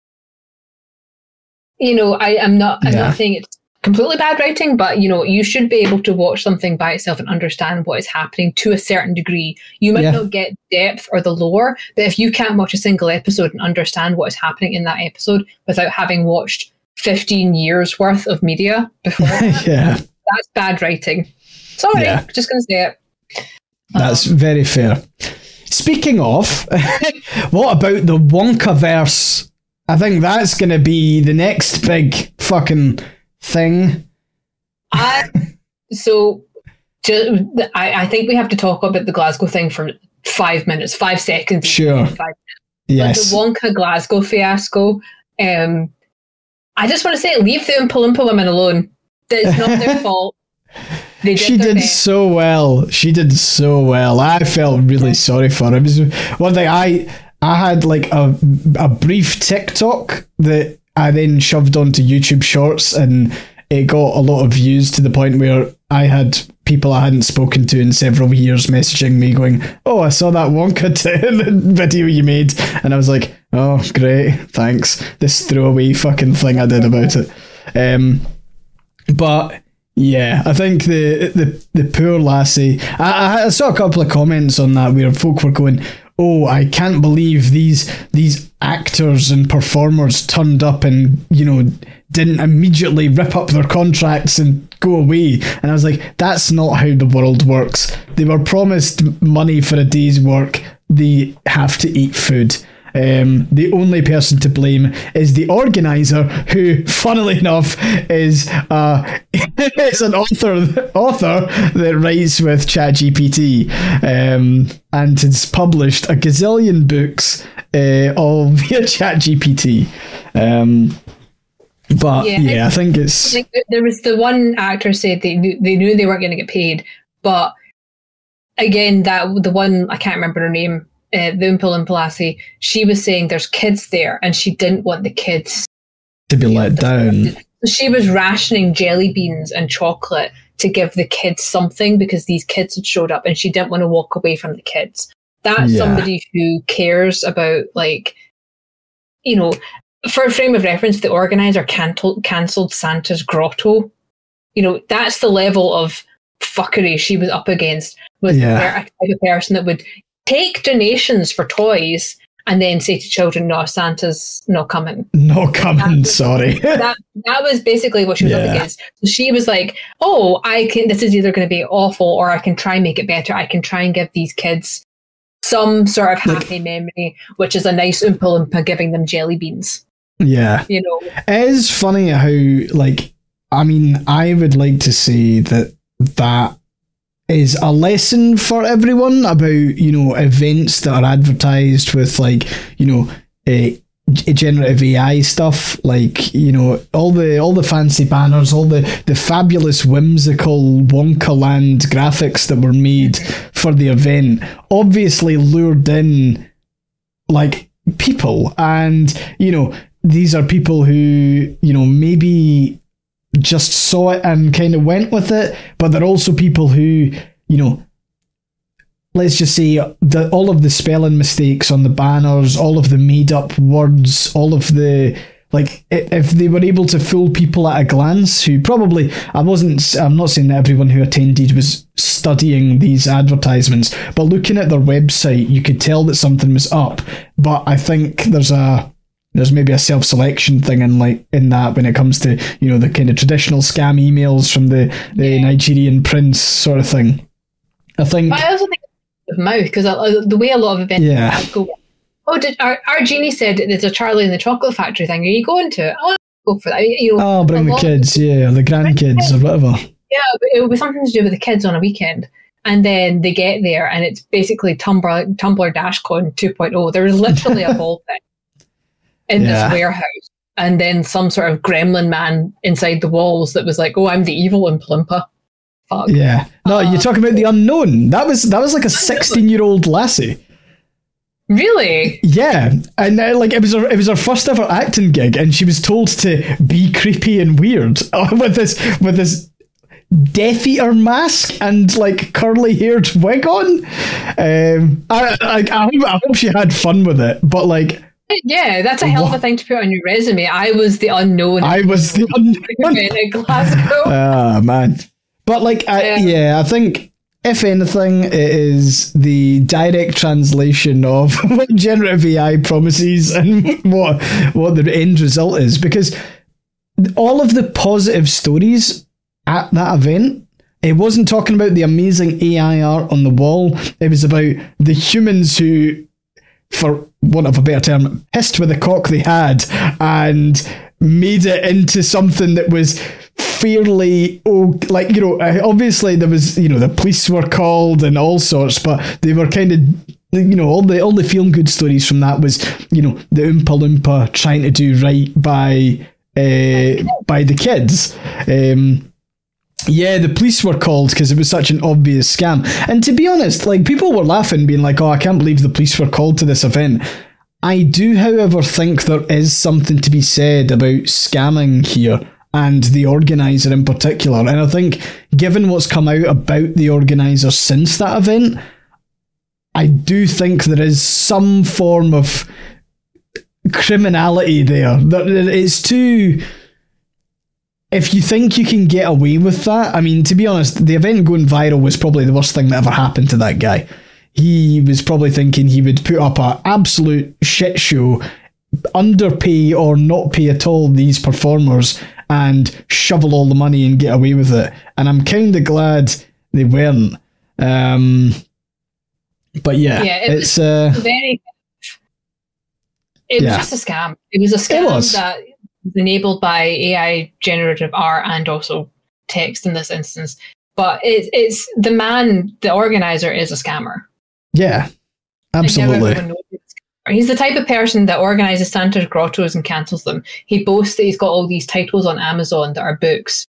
you know, I am not. I'm Yeah. not saying it's completely bad writing, but you know, you should be able to watch something by itself and understand what is happening to a certain degree. You might Yeah. not get depth or the lore, but if you can't watch a single episode and understand what is happening in that episode without having watched fifteen years worth of media before that, yeah, that's bad writing. Sorry, Yeah. just gonna say it. that's Um, very fair. Speaking of, what about the Wonkaverse? I think that's going to be the next big fucking thing. I, so, ju- I, I think we have to talk about the Glasgow thing for five minutes, five seconds. Sure. Five, Yes. The Wonka Glasgow fiasco. Um, I just want to say, leave the Oompa Loompa women alone. It's not their fault. They did She their did best. so well. She did so well. I felt really sorry for her. It was one thing I I had like a a brief TikTok that I then shoved onto YouTube Shorts, and it got a lot of views to the point where I had people I hadn't spoken to in several years messaging me going, "Oh, I saw that Wonka t- video you made," and I was like, "Oh, great, thanks." This throwaway fucking thing I did about it. Um, but. Yeah, I think the the, the poor lassie. I, I saw a couple of comments on that where folk were going, "Oh, I can't believe these these actors and performers turned up and, you know, didn't immediately rip up their contracts and go away." And I was like, "That's not how the world works. They were promised money for a day's work. They have to eat food." Um, the only person to blame is the organizer, who, funnily enough, is uh, is an author author that writes with ChatGPT, um, and has published a gazillion books uh, all via ChatGPT. Um, but yeah, Yeah, I think it's Like, there was the one actor said they knew they knew they weren't going to get paid, but again, that the one, I can't remember her name, uh, the Oompa Loompa lassie, she was saying there's kids there, and she didn't want the kids to be let down. So she was rationing jelly beans and chocolate to give the kids something because these kids had showed up, and she didn't want to walk away from the kids. That's Yeah. somebody who cares about, like, you know, for a frame of reference, the organizer cancelled cancelled Santa's grotto. You know, that's the level of fuckery she was up against. Was Yeah. a type of person that would take donations for toys and then say to children, "No, Santa's not coming." Not coming, sorry. that that was basically what she was Yeah. up against. So she was like, "Oh, I can. This is either going to be awful, or I can try and make it better. I can try and give these kids some sort of Like- happy memory, which is a nice Oompa Loompa giving them jelly beans." Yeah. You know, It is funny how, like, I mean, I would like to say that that is a lesson for everyone about, you know, events that are advertised with, like, you know, uh, generative A I stuff, like, you know, all the all the fancy banners, all the, the fabulous whimsical Wonkaland graphics that were made for the event, obviously lured in, like, people. And, you know, these are people who, you know, maybe just saw it and kind of went with it, but they're also people who, you know, let's just say that all of the spelling mistakes on the banners, all of the made up words, all of the like if they were able to fool people at a glance, who probably, I wasn't, I'm not saying that everyone who attended was studying these advertisements, but looking at their website, you could tell that something was up. But I think there's a, there's maybe a self-selection thing in like in that when it comes to, you know, the kind of traditional scam emails from the, the Nigerian prince sort of thing. I think. But I also think of mouth, because the way a lot of events yeah. go. Oh, did our, our Jeannie said there's a Charlie in the Chocolate Factory thing. Are you going to it? Oh, I'll go for that. You know, oh, bring the kids, yeah, the grandkids or whatever. Yeah, but it will be something to do with the kids on a weekend. And then they get there and it's basically Tumblr, Tumblr DashCon two point oh. There was literally a whole thing in yeah. this warehouse. And then some sort of gremlin man inside the walls that was like, oh, I'm the evil Oompa. Fuck. Yeah. No, uh, you're talking about the unknown. That was that was like a sixteen-year-old lassie. Really? Yeah, and uh, like it was her, it was her first ever acting gig, and she was told to be creepy and weird uh, with this with this Death Eater mask and like curly haired wig on. Um, I, I I hope I hope she had fun with it, but like. Yeah, that's a hell of a thing to put on your resume. I was the unknown. I was the unknown in Glasgow. Ah, man. But like, I, yeah. yeah, I think if anything, it is the direct translation of what generative A I promises and what what the end result is. Because all of the positive stories at that event, it wasn't talking about the amazing A I art on the wall. It was about the humans who, for want of a better term, pissed with the cock they had and made it into something that was fairly, oh, like, you know, obviously there was, you know, the police were called and all sorts, but they were kind of, you know, all the all the feel good stories from that was, you know, the Oompa Loompa trying to do right by uh, by the kids. Um, yeah, the police were called because it was such an obvious scam. And to be honest, like, people were laughing, being like, oh, I can't believe the police were called to this event. I do, however, think there is something to be said about scamming here and the organiser in particular. And I think, given what's come out about the organiser since that event, I do think there is some form of criminality there. It's too... If you think you can get away with that, I mean, to be honest, the event going viral was probably the worst thing that ever happened to that guy. He was probably thinking he would put up an absolute shit show, underpay or not pay at all these performers, and shovel all the money and get away with it. And I'm kind of glad they weren't. Um, but yeah, yeah it it's was uh, very. It yeah. was just a scam. It was a scam was. that was enabled by A I generative art and also text in this instance. But it, it's the man, the organizer, is a scammer. Yeah, absolutely. He's the type of person that organizes Santa's grottos and cancels them. He boasts that he's got all these titles on Amazon that are books.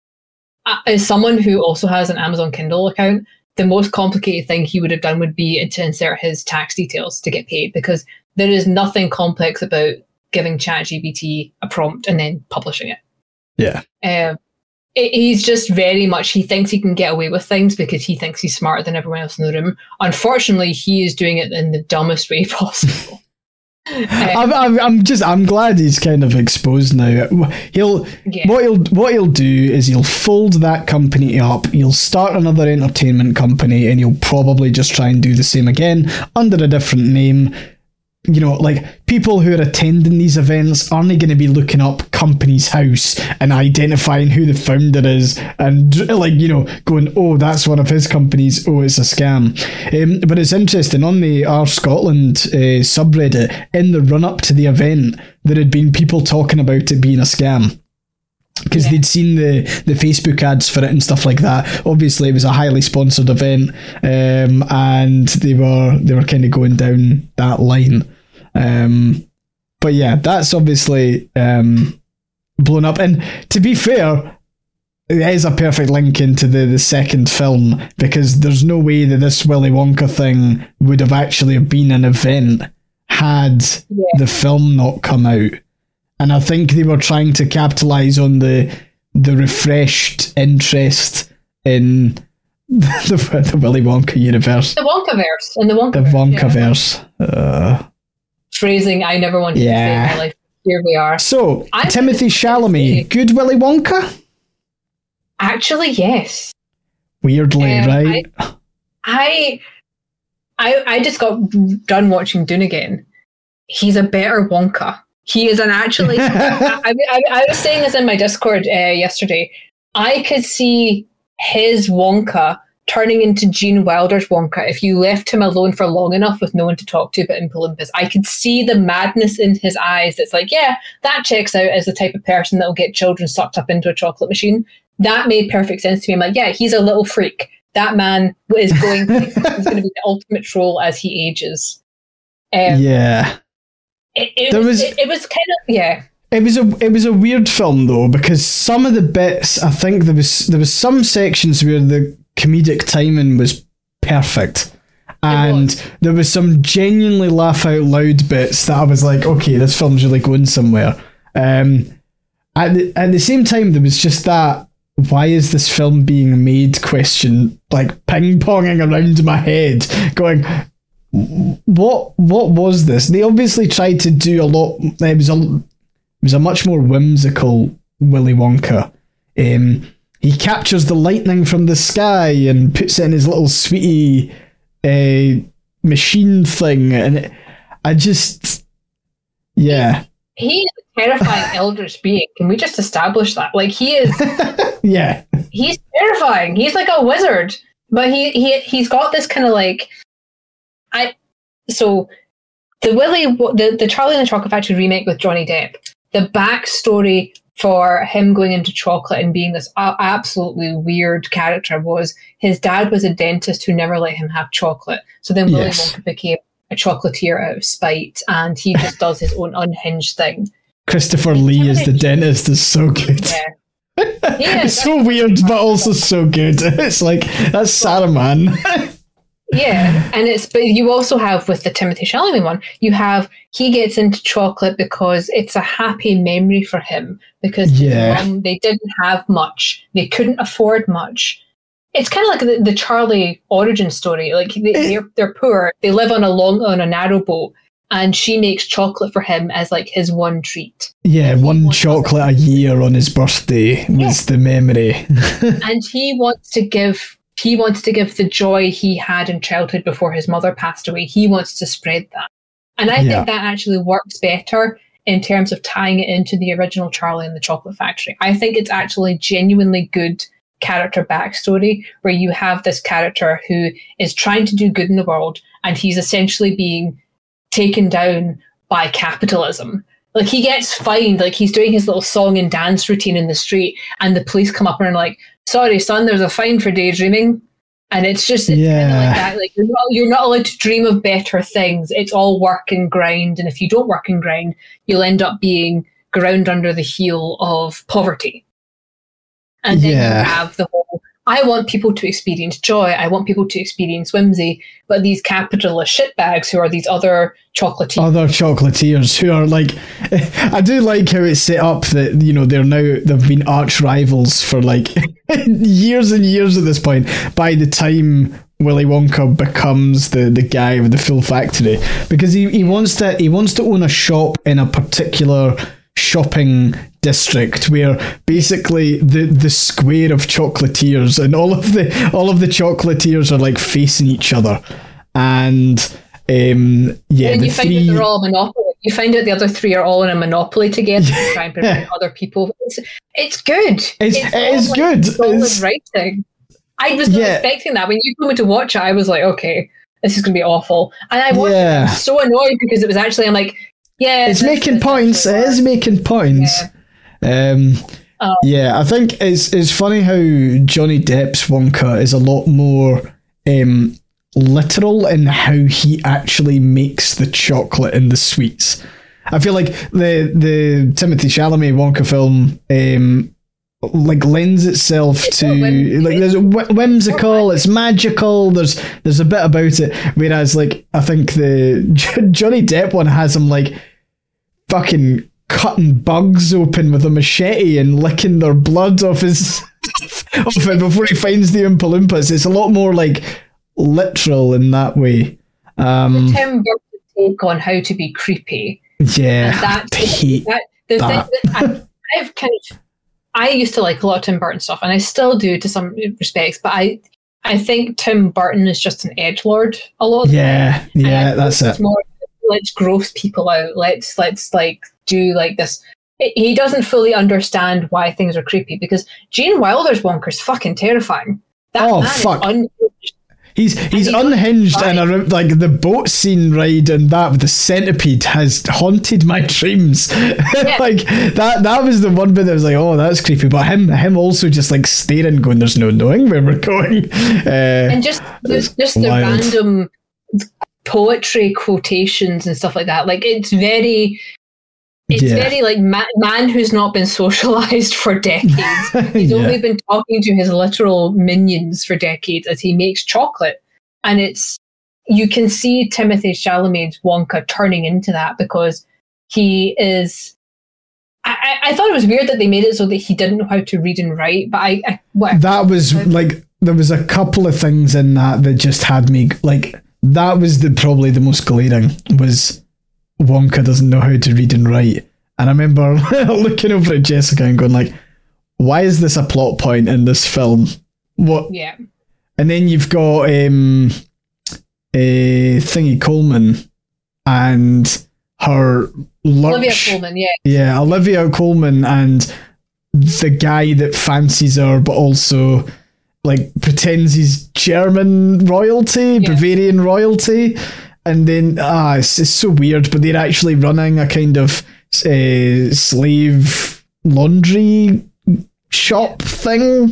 As someone who also has an Amazon Kindle account, the most complicated thing he would have done would be to insert his tax details to get paid, because there is nothing complex about giving ChatGPT a prompt and then publishing it. Yeah. Um, it, he's just very much, he thinks he can get away with things because he thinks he's smarter than everyone else in the room. Unfortunately, he is doing it in the dumbest way possible. I'm, I'm, I'm just, I'm glad he's kind of exposed now. He'll, yeah. what he'll, what he'll do is he'll fold that company up. He'll start another entertainment company, and he'll probably just try and do the same again under a different name. You know, like, people who are attending these events aren't going to be looking up Companies House and identifying who the founder is and, like, you know, going, oh, that's one of his companies, oh, it's a scam. Um, but it's interesting, on the R Scotland uh, subreddit, in the run-up to the event, there had been people talking about it being a scam. Because yeah. they'd seen the, the Facebook ads for it and stuff like that. Obviously, it was a highly sponsored event, um, and they were they were kind of going down that line. Um, but yeah, that's obviously um, blown up. And to be fair, it is a perfect link into the, the second film, because there's no way that this Willy Wonka thing would have actually been an event had yeah. the film not come out. And I think they were trying to capitalise on the the refreshed interest in the, the, the Willy Wonka universe. The Wonkaverse. And the Wonkaverse. The Wonkaverse. Yeah. Uh, Phrasing I never wanted yeah. to say in my life. here we are. So, I'm Timothy Chalamet, good Willy Wonka? Actually, yes. Weirdly, um, right? I, I, I just got done watching Dune again. He's a better Wonka. He is an actually. I, I, I was saying this in my Discord uh, yesterday. I could see his Wonka turning into Gene Wilder's Wonka if you left him alone for long enough with no one to talk to but Oompa Loompas. I could see the madness in his eyes that's like, yeah, that checks out as the type of person that will get children sucked up into a chocolate machine. That made perfect sense to me. I'm like, yeah, he's a little freak. That man is going to, he's going to be the ultimate troll as he ages. Um, yeah. It, it, there was, was, it, it was kind of, yeah. It was a it was a weird film though, because some of the bits, I think there was there was some sections where the comedic timing was perfect, and was. there was some genuinely laugh out loud bits that I was like, okay, this film's really going somewhere. Um, at the, at the same time, there was just that why is this film being made question like ping ponging around my head, going, what what was this? They obviously tried to do a lot. It was a it was a much more whimsical Willy Wonka. Um, he captures the lightning from the sky and puts it in his little sweetie uh, machine thing, and it, I just, yeah. He, he is a terrifying eldritch being. Can we just establish that? Like he is. Yeah. He's terrifying. He's like a wizard, but he he he's got this kind of like, I. So, the Willy the the Charlie and the Chocolate Factory remake with Johnny Depp. The backstory for him going into chocolate and being this absolutely weird character was his dad was a dentist who never let him have chocolate. So then Willy yes. Wonka became a chocolatier out of spite, and he just does his own unhinged thing. Christopher Lee as the dentist is so good. Yeah. Yeah, it's so weird, but also so good. It's like, that's Saruman. Yeah, and it's but you also have with the Timothy Chalamet one, you have he gets into chocolate because it's a happy memory for him because yeah. um, they didn't have much, they couldn't afford much. It's kind of like the, the Charlie origin story. Like they, they're they're poor, they live on a long on a narrow boat, and she makes chocolate for him as like his one treat. Yeah, one chocolate a year on his birthday was yeah. the memory, and he wants to give. He wants to give the joy he had in childhood before his mother passed away. He wants to spread that. And I yeah. think that actually works better in terms of tying it into the original Charlie and the Chocolate Factory. I think it's actually genuinely good character backstory where you have this character who is trying to do good in the world and he's essentially being taken down by capitalism. Like he gets fined, like he's doing his little song and dance routine in the street and the police come up and are like, sorry, son, there's a fine for daydreaming. And it's just it's yeah. kind of like that. Like you're not, you're not allowed to dream of better things. It's all work and grind. And if you don't work and grind, you'll end up being ground under the heel of poverty. And then yeah. you have the whole, I want people to experience joy. I want people to experience whimsy. But these capitalist shitbags who are these other chocolatiers. Other chocolatiers who are like, I do like how it's set up that, you know, they're now, they've been arch rivals for like years and years at this point. By the time Willy Wonka becomes the, the guy with the full factory, because he, he wants to, he wants to own a shop in a particular shopping district where basically the the square of chocolatiers and all of the all of the chocolatiers are like facing each other, and um yeah and the you find three... out they're all a monopoly. You find out the other three are all in a monopoly together yeah. to try and prevent other people. It's it's good. It's, it's it is like good. Solid it's... writing. I was not yeah. expecting that. When you told me to watch it, I was like, okay, this is gonna be awful. And I watched yeah. it. I was so annoyed because it was actually I'm like, yeah, it's making points. It is making points. Yeah. Um, oh. yeah, I think it's it's funny how Johnny Depp's Wonka is a lot more um, literal in how he actually makes the chocolate and the sweets. I feel like the the Timothy Chalamet Wonka film um, like lends itself it's to like there's whimsical, it's magical. There's there's a bit about it, whereas like I think the Johnny Depp one has him like fucking cutting bugs open with a machete and licking their blood off his off it before he finds the Oompa Loompas. It's a lot more like literal in that way. Um, Tim Burton's take on how to be creepy Yeah, And that's I hate that, the that. thing that I, I've kind of, I used to like a lot of Tim Burton stuff, and I still do to some respects, but I, I think Tim Burton is just an edgelord a lot of the Yeah, time. yeah, that's it's it. more, let's gross people out. Let's let's like do like this. He doesn't fully understand why things are creepy, because Gene Wilder's Wonka's fucking terrifying. That Oh, man fuck. is unhinged. He's he's he unhinged, doesn't and a, like the boat scene ride and that with the centipede has haunted my dreams. Like that that was the one bit that was like, oh, that's creepy. But him him also just like staring, going, there's no knowing where we're going. Uh, And just just, just the wild. random poetry quotations and stuff like that. Like it's very. It's Yeah. very like ma- man who's not been socialized for decades. He's Yeah. only been talking to his literal minions for decades as he makes chocolate. And it's, you can see Timothée Chalamet's Wonka turning into that, because he is, I, I, I thought it was weird that they made it so that he didn't know how to read and write, but I, I what, that was like, there was a couple of things in that that just had me like, that was the probably the most glaring, was Wonka doesn't know how to read and write. And I remember looking over at Jessica and going like, why is this a plot point in this film? What? yeah. And then you've got um, a Thingy Coleman and her lurch. Olivia Colman, yeah. Yeah, Olivia Coleman and the guy that fancies her, but also like pretends he's German royalty, Yeah. Bavarian royalty. And then, ah, it's, it's so weird, but they're actually running a kind of uh, slave laundry shop thing.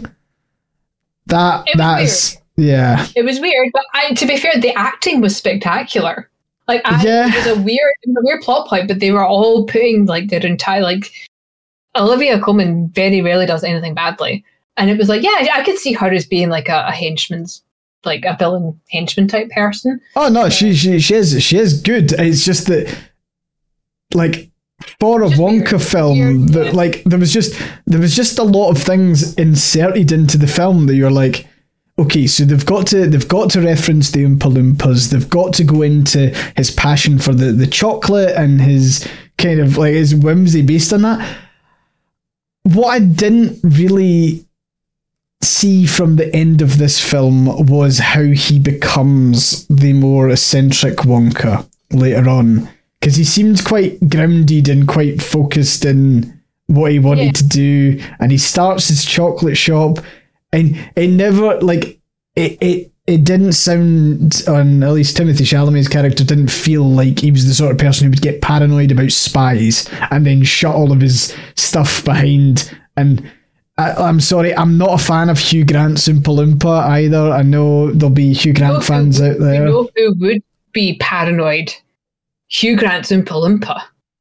That, It was that's, yeah. It was weird, but I, to be fair, the acting was spectacular. Like, I, Yeah. it was a weird, it was a weird plot point, but they were all putting like their entire like. Olivia Colman very rarely does anything badly, and it was like, yeah, I could see her as being like a, a henchman's, like a villain henchman type person. Oh no, she she she is she is good. It's just that, like, for a Just Wonka weird. film, Weird, that yeah. like there was just there was just a lot of things inserted into the film that you're like, okay, so they've got to they've got to reference the Oompa Loompas. They've got to go into his passion for the the chocolate and his kind of like his whimsy based on that. What I didn't really see from the end of this film was how he becomes the more eccentric Wonka later on, because he seemed quite grounded and quite focused in what he wanted Yeah. to do, and he starts his chocolate shop, and it never like it it it didn't sound, on at least Timothée Chalamet's character didn't feel like he was the sort of person who would get paranoid about spies and then shut all of his stuff behind. And I, I'm sorry, I'm not a fan of Hugh Grant's Oompa Loompa either. I know there'll be Hugh Grant You know fans who, out there. You know who would be paranoid? Hugh Grant's Oompa Loompa.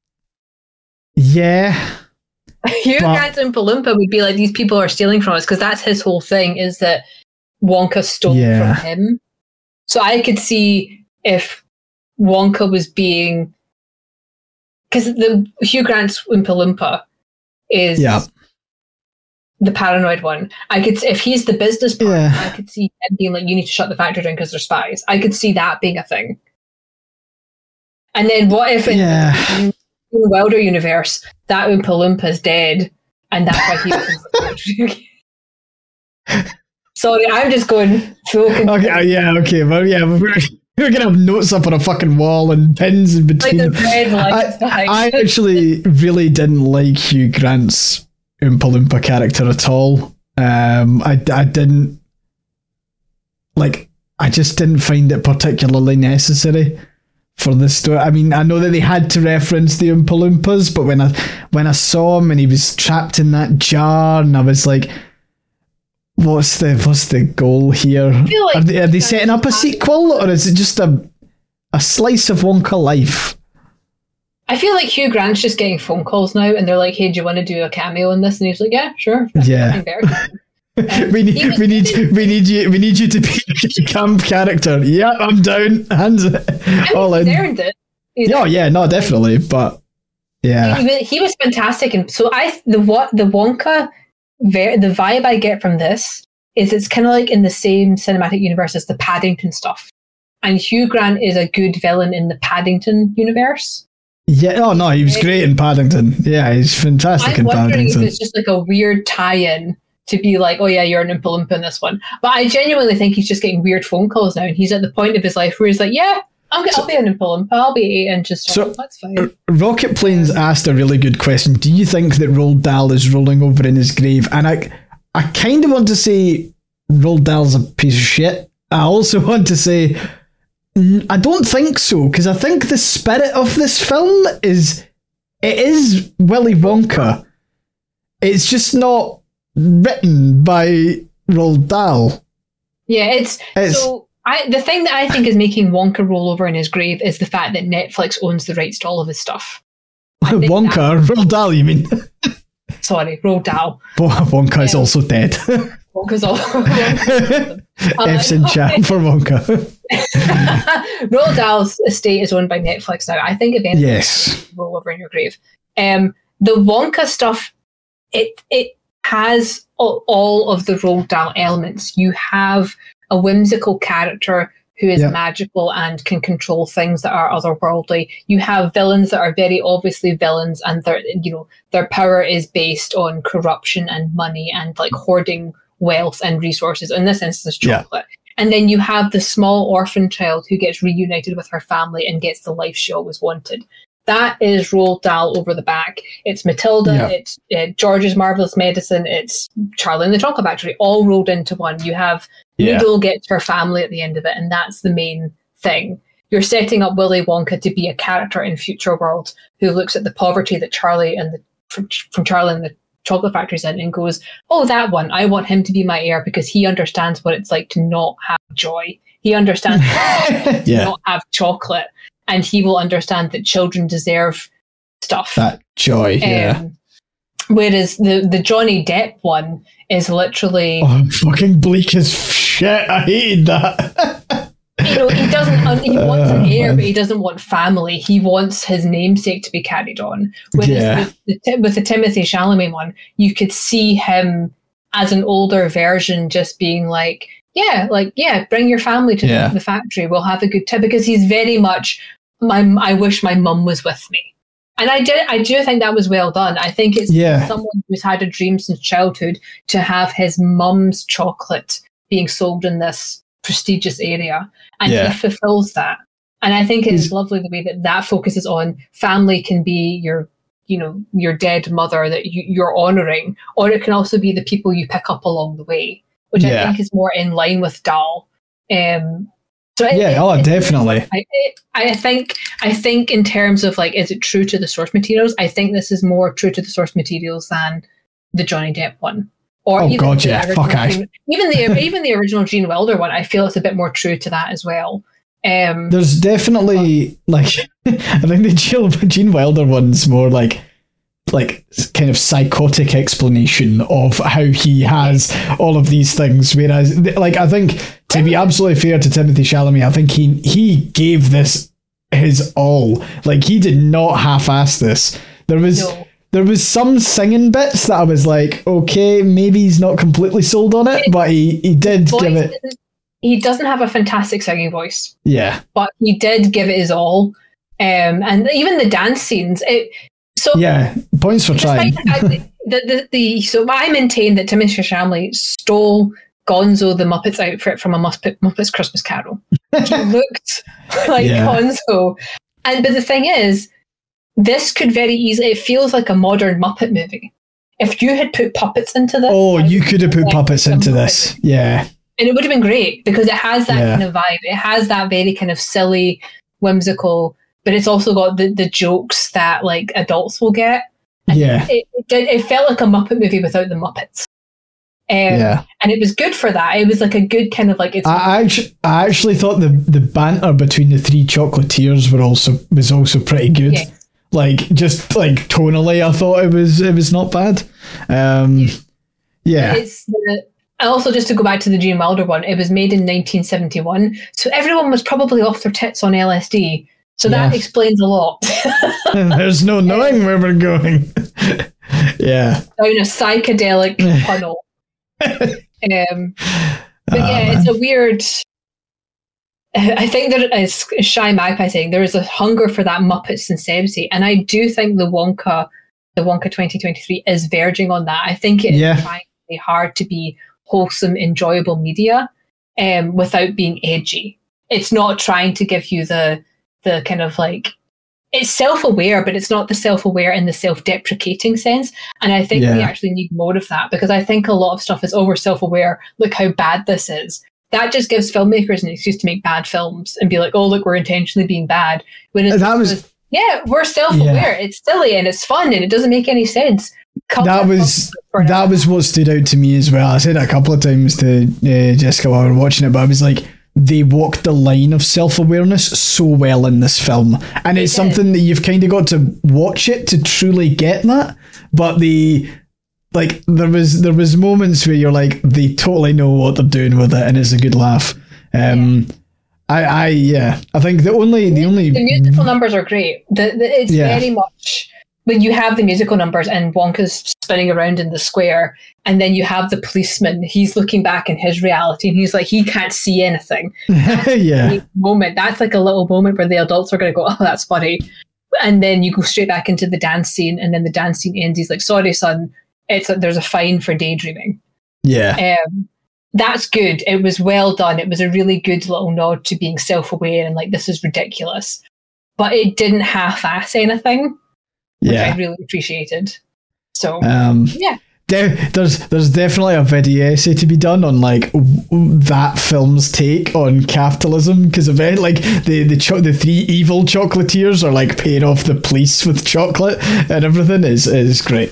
Yeah. Hugh But- Grant's Oompa Loompa would be like, these people are stealing from us, because that's his whole thing, is that Wonka stole Yeah. from him. So I could see if Wonka was being, because the Hugh Grant's Oompa Loompa is Yeah. the paranoid one. I could, if he's the business partner, Yeah. I could see him being like, you need to shut the factory down because they're spies. I could see that being a thing. And then what if in Yeah. in the Wilder universe, that Oompa Loompa's dead, and that's why he opens the factory. Sorry, I'm just going full con- Okay, uh, yeah, okay. Well, yeah, we're, we're going to have notes up on a fucking wall and pins in like between. the red lights I, behind. I actually really didn't like Hugh Grant's Oompa Loompa character at all. Um, I, I didn't, like, I just didn't find it particularly necessary for this story. I mean, I know that they had to reference the Oompa Loompas, but when I when I saw him and he was trapped in that jar, and I was like, what's the what's the goal here? feel like are they, are they that's setting up a not- sequel, or is it just a a slice of Wonka life? I feel like Hugh Grant's just getting phone calls now, and they're like, "Hey, do you want to do a cameo in this?" And he's like, "Yeah, sure." Yeah. Nothing better. Um, we need he was- we need we need you we need you to be a camp character. Yeah, I'm down. Hands I mean, all he's in. earned it. He's Oh yeah, no, definitely. But yeah, he, he was fantastic, and so I the what the Wonka, ver- the vibe I get from this is it's kind of like in the same cinematic universe as the Paddington stuff, and Hugh Grant is a good villain in the Paddington universe. Yeah, oh no, he was great in Paddington. Yeah, he's fantastic I'm in wondering Paddington. if it's just like a weird tie-in to be like, oh yeah, you're an Oompa Loompa in this one. But I genuinely think he's just getting weird phone calls now, and he's at the point of his life where he's like, yeah, I'll, so, I'll be an Oompa Loompa, I'll be eight inches tall, so, that's fine. Rocket Planes asked a really good question. Do you think that Roald Dahl is rolling over in his grave? And I, I kind of want to say Roald Dahl's a piece of shit. I also want to say I don't think so, because I think the spirit of this film is it is Willy Wonka. It's just not written by Roald Dahl. Yeah, it's, it's so. I the thing that I think is making Wonka roll over in his grave is the fact that Netflix owns the rights to all of his stuff. Wonka, Roald Dahl, you mean? Sorry, Roald Dahl. Wonka is um, also dead. Wonka's also F's in chat for Wonka. Roald Dahl's estate is owned by Netflix now. I think if anything, yes, roll over in your grave. Um, the Wonka stuff, it it has all, all of the Roald Dahl elements. You have a whimsical character who is yep. magical and can control things that are otherworldly. You have villains that are very obviously villains, and their you know their power is based on corruption and money and like hoarding wealth and resources. In this instance, chocolate. Yeah. And then you have the small orphan child who gets reunited with her family and gets the life she always wanted. That is Roald Dahl over the back. It's Matilda, yeah. it's uh, George's Marvelous Medicine, it's Charlie and the Chocolate Factory, all rolled into one. You have yeah. Noodle gets her family at the end of it, and that's the main thing. You're setting up Willy Wonka to be a character in future worlds who looks at the poverty that Charlie and the from, from Charlie and the Chocolate Factory's in and goes, oh, that one, I want him to be my heir because he understands what it's like to not have joy. He understands to yeah. not have chocolate. And he will understand that children deserve stuff. That joy, um, yeah. Whereas the, the Johnny Depp one is literally... Oh, fucking bleak as shit. I hated that. You know, he doesn't... He wants an heir, uh, but he doesn't want family. He wants his namesake to be carried on. Whereas yeah. the, the, with the Timothée Chalamet one, you could see him as an older version just being like, yeah, like, yeah, bring your family to yeah. the, the factory. We'll have a good time. Because he's very much... My, I wish my mum was with me. And I did. I do think that was well done. I think it's yeah. someone who's had a dream since childhood to have his mum's chocolate being sold in this prestigious area. And yeah. he fulfills that. And I think it's He's, lovely the way that that focuses on family can be your, you know, your dead mother that you, you're honouring, or it can also be the people you pick up along the way, which yeah. I think is more in line with Dahl. Um, So yeah, it, oh, it, definitely. I, it, I think I think in terms of like, is it true to the source materials? I think this is more true to the source materials than the Johnny Depp one, or oh even god, the yeah, fuck Gene, even the even the original Gene Wilder one. I feel it's a bit more true to that as well. Um, There's definitely but, like I think the Gene, Gene Wilder one's more like. like kind of psychotic explanation of how he has all of these things, whereas like I think to be absolutely fair to Timothée Chalamet, I think he he gave this his all. Like he did not half-ass this. There was no. there was some singing bits that I was like, okay, maybe he's not completely sold on it, but he he did voice, give it. He doesn't have a fantastic singing voice, yeah, but he did give it his all, um, and even the dance scenes. It So yeah, points for trying. I, the, the, the, so I maintain that Timothée Chalamet stole Gonzo the Muppets outfit from a Muppet, Muppets Christmas Carol. He looked like yeah. Gonzo. And but the thing is, this could very easily, it feels like a modern Muppet movie. If you had put puppets into this. Oh, you could have put puppets into this. Movie. Yeah. And it would have been great because it has that yeah. kind of vibe. It has that very kind of silly, whimsical, but it's also got the, the jokes that like adults will get. And yeah, it, it did. It felt like a Muppet movie without the Muppets. Um, yeah, and it was good for that. It was like a good kind of like. It's I actually, I actually thought the the banter between the three chocolatiers were also was also pretty good. Yeah. Like just like tonally, I thought it was it was not bad. Um, yeah. It's the, also, just to go back to the Gene Wilder one, it was made in nineteen seventy-one, so everyone was probably off their tits on L S D. So that yeah. explains a lot. There's no knowing where we're going. yeah. Down a psychedelic tunnel. um, but oh, yeah, man. it's a weird... I think there is Shy Magpie saying there is a hunger for that Muppet sincerity, and I do think the Wonka, the Wonka twenty twenty-three is verging on that. I think it Yeah. is trying really hard to be wholesome, enjoyable media, um, without being edgy. It's not trying to give you the the kind of like, it's self-aware, but it's not the self-aware in the self-deprecating sense. And I think we Yeah. actually need more of that, because I think a lot of stuff is, oh, we're self-aware, look how bad this is. That just gives filmmakers an excuse to make bad films and be like, oh, look, we're intentionally being bad. When it's, That was- yeah, we're self-aware. It's silly and it's fun and it doesn't make any sense. Cut That was that was what stood out to me as well. I said it a couple of times to uh, Jessica while we were watching it, but I was like, they walked the line of self-awareness so well in this film, and it's did. something that you've kind of got to watch it to truly get that. But the like there was there was moments where you're like, they totally know what they're doing with it, and it's a good laugh. Um, I, I yeah, I think the only the only the musical numbers are great. The, the, it's Yeah. very much when you have the musical numbers and Wonka's spinning around in the square, and then you have the policeman. He's looking back in his reality, and he's like, he can't see anything. yeah. Great moment. That's like a little moment where the adults are going to go, oh, that's funny. And then you go straight back into the dance scene, and then the dance scene ends. He's like, sorry, son, it's a, there's a fine for daydreaming. Yeah. Um, that's good. It was well done. It was a really good little nod to being self-aware and like, this is ridiculous. But it didn't half-ass anything, which Yeah. I really appreciated. So, Um, yeah. De- there's there's definitely a video essay to be done on like w- w- that film's take on capitalism, because event like the the cho- the three evil chocolatiers are like paying off the police with chocolate and everything is is great.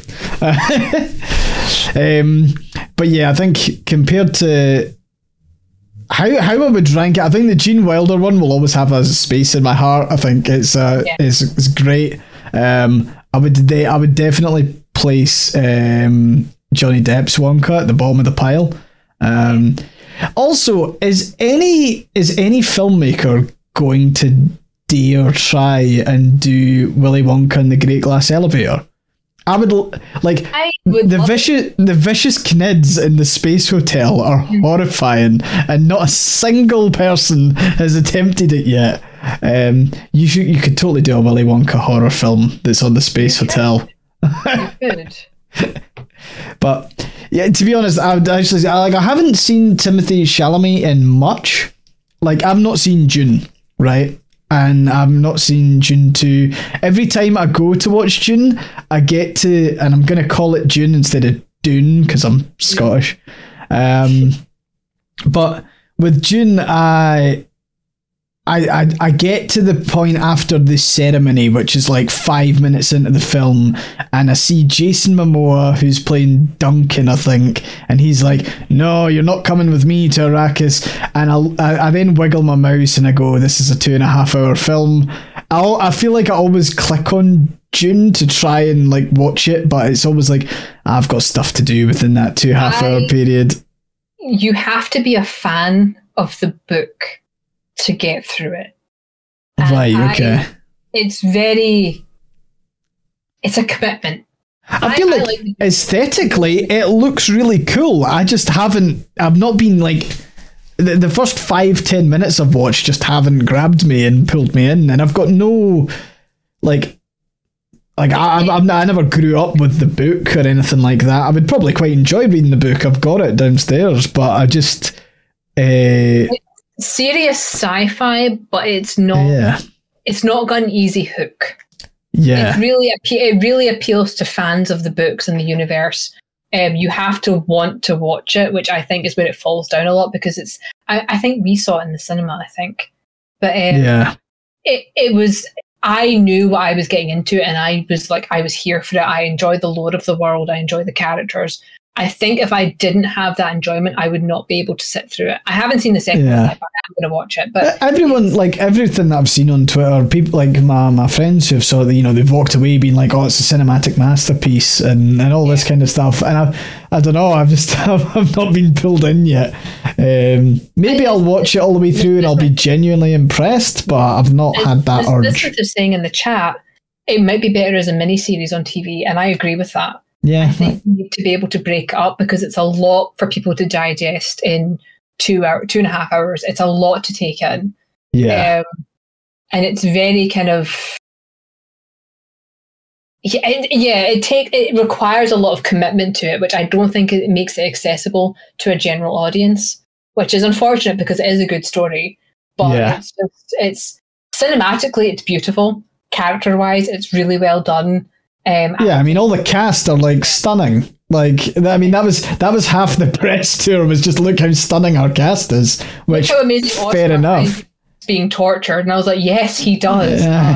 um, but yeah, I think compared to how how I would rank it, I think the Gene Wilder one will always have a space in my heart. I think it's uh Yeah. it's, it's great. Um, I would de- I would definitely place um, Johnny Depp's Wonka at the bottom of the pile. Um, also, is any is any filmmaker going to dare try and do Willy Wonka and the Great Glass Elevator? I would l- like I would the love vicious the vicious knids in the Space Hotel are horrifying, and not a single person has attempted it yet. Um, you should you could totally do a Willy Wonka horror film that's on the Space Hotel. good. But yeah, to be honest, I would actually say, like I haven't seen Timothée Chalamet in much. Like I've not seen Dune, right? And I've not seen Dune two. Every time I go to watch Dune, I get to, and I'm going to call it Dune instead of Dune because I'm Scottish. Um, but with Dune, I, I, I, I get to the point after the ceremony, which is like five minutes into the film, and I see Jason Momoa, who's playing Duncan, I think, and he's like, "No, you're not coming with me to Arrakis." And I'll, I, I then wiggle my mouse and I go, "This is a two and a half hour film." I, I feel like I always click on Dune to try and like watch it, but it's always like I've got stuff to do within that two half hour I- period. You have to be a fan of the book to get through it. And Right, I- okay. it's very, it's a commitment. I feel I like, like- aesthetically it looks really cool. I just haven't, I've not been like, the, the first five, ten minutes I've watched just haven't grabbed me and pulled me in. And I've got no, like, like I, I'm, I'm not, I never grew up with the book or anything like that. I would probably quite enjoy reading the book. I've got it downstairs, but I just, uh, Serious sci-fi, but it's not. yeah, It's not got an easy hook. yeah, It really, appe- it really appeals to fans of the books and the universe. Um, you have to want to watch it, which I think is where it falls down a lot, because it's. I, I think we saw it in the cinema. I think, but um, yeah, it it was. I knew what I was getting into, and I was like, I was here for it. I enjoyed the lore of the world. I enjoyed the characters. I think if I didn't have that enjoyment, I would not be able to sit through it. I haven't seen the second Yeah. one yet, but I'm going to watch it. But everyone, like everything that I've seen on Twitter, people like my, my friends who've saw that, you know, they've walked away being like, "Oh, it's a cinematic masterpiece," and, and all this kind of stuff. And I, I don't know, I've just I've, I've not been pulled in yet. Um, maybe I'll watch it all the way through and I'll be genuinely impressed, but I've not had that as urge. listeners are saying in the chat, it might be better as a mini series on T V, and I agree with that. Yeah, I think you need to be able to break it up, because it's a lot for people to digest in two hour, two and a half hours. It's a lot to take in. Yeah. Um, and it's very kind of yeah, it, yeah. It take it requires a lot of commitment to it, which I don't think it makes it accessible to a general audience, which is unfortunate because it is a good story. But Yeah. it's just it's cinematically it's beautiful. Character wise, it's really well done. Um, Yeah, I mean, all the cast are like stunning. Like, I mean, that was that was half the press tour was just look how stunning our cast is. Which how amazing fair Oscar enough. is being tortured, and I was like, yes, he does. Yeah.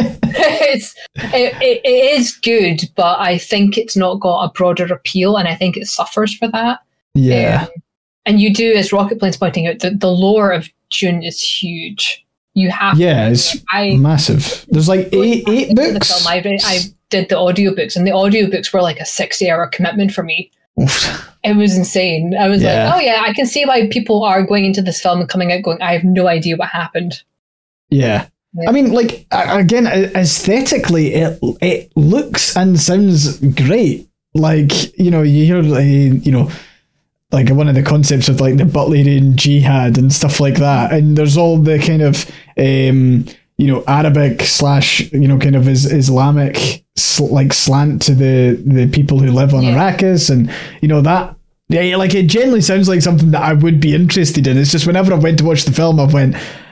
it's it, it, it is good, but I think it's not got a broader appeal, and I think it suffers for that. Yeah. Um, and you do, as Rocket Plane's pointing out, the, the lore of Dune is huge. You have Yeah, to, it's I, massive. There's like eight eight the books. film, I, read, I did the audiobooks, and the audiobooks were like a sixty hour commitment for me. Oof. It was insane. I was Yeah. like, oh yeah, I can see why people are going into this film and coming out going, I have no idea what happened. Yeah. Yeah. I mean, like, a- again, a- aesthetically, it it looks and sounds great. Like, you know, you hear, like, you know, like one of the concepts of like the Butlerian jihad and stuff like that. And there's all the kind of, um, you know, Arabic slash, you know, kind of is Islamic sl- like slant to the, the people who live on Yeah. Arrakis. And, you know, that, yeah, like it generally sounds like something that I would be interested in. It's just whenever I went to watch the film, I went,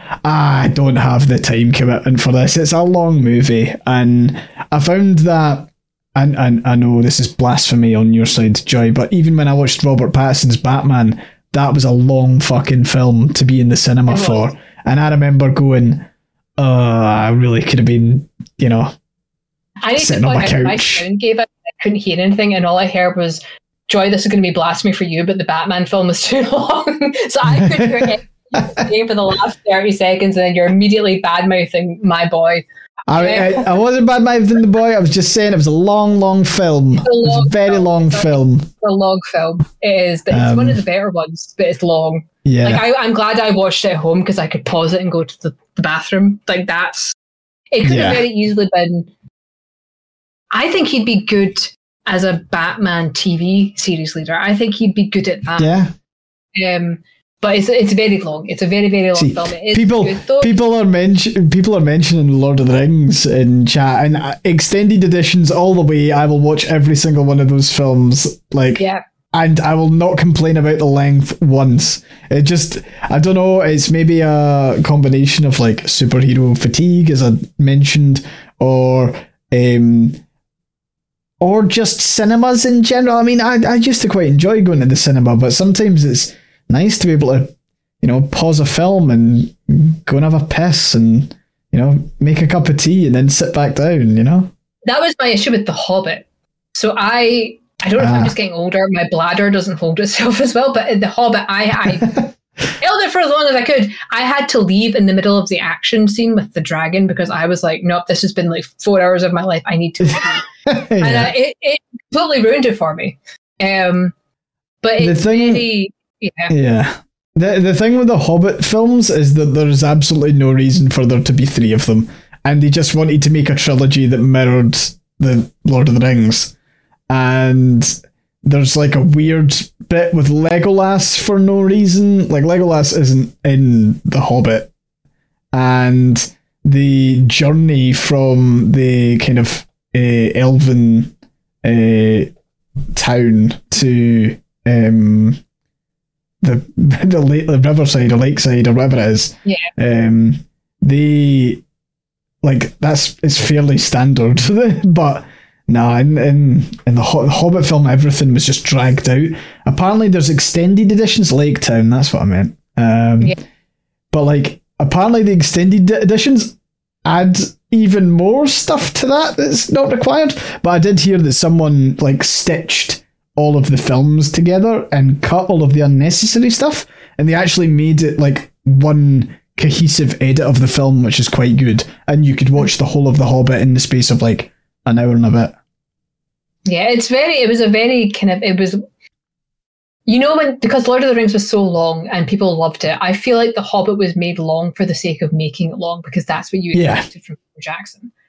I don't have the time commitment for this. It's a long movie. And I found that, and, and I know this is blasphemy on your side, Joy, but even when I watched Robert Pattinson's Batman, that was a long fucking film to be in the cinema It was. for. And I remember going, uh, I really could have been, you know, I need sitting to on point my out my couch. sound gave out. I couldn't hear anything, and all I heard was, Joy, this is going to be blasphemy for you, but the Batman film is too long. So I couldn't hear anything you were saying for the last thirty seconds, and then you're immediately bad-mouthing my boy. I, I, I wasn't bad mouthing the boy. I was just saying it was a long, long film. a It was long a very film. long It's a- film. It's a long film. It is, but it's Um, one of the better ones, but it's long. Yeah. Like I, I'm glad I watched it at home because I could pause it and go to the, the bathroom. Like that's it could Yeah. have very easily been. I think he'd be good as a Batman T V series leader. I think he'd be good at that. yeah. Um, but it's it's very long. It's a very very long See, film. It is people good though. people are mention people are mentioning Lord of the Rings in chat, and uh, extended editions all the way. I will watch every single one of those films, like, yeah, and I will not complain about the length once. It just, I don't know. It's maybe a combination of like superhero fatigue, as I mentioned, or um, or just cinemas in general. I mean, I I used to quite enjoy going to the cinema, but sometimes it's nice to be able to, you know, pause a film and go and have a piss and, you know, make a cup of tea and then sit back down, you know? that was my issue with The Hobbit. So I I don't know if Ah. I'm just getting older. My bladder doesn't hold itself as well. But in The Hobbit, I I held it for as long as I could. I had to leave in the middle of the action scene with the dragon because I was like, nope, this has been like four hours of my life. I need to leave. And Yeah. uh, it, it completely ruined it for me. Um, but The it's thing- very, yeah. Yeah. The the thing with the Hobbit films is that there's absolutely no reason for there to be three of them. And they just wanted to make a trilogy that mirrored the Lord of the Rings. And there's like a weird bit with Legolas for no reason. Like Legolas isn't in the Hobbit. And the journey from the kind of uh, elven uh, town to um, the the, lake, the riverside or lakeside or whatever it is. Yeah. Um, they like that's it's fairly standard, but nah, in in, in the Ho- Hobbit film, everything was just dragged out. Apparently, there's extended editions, Lake Town. That's what I meant. Um, Yeah. But like, apparently, the extended editions add even more stuff to that that's not required. But I did hear that someone like stitched all of the films together and cut all of the unnecessary stuff, and they actually made it like one cohesive edit of the film, which is quite good. And you could watch the whole of The Hobbit in the space of like an hour and a bit. Yeah, it's very, it was a very kind of, it was, you know, when, because Lord of the Rings was so long and people loved it, I feel like The Hobbit was made long for the sake of making it long because that's what you Yeah. expected from Peter Jackson.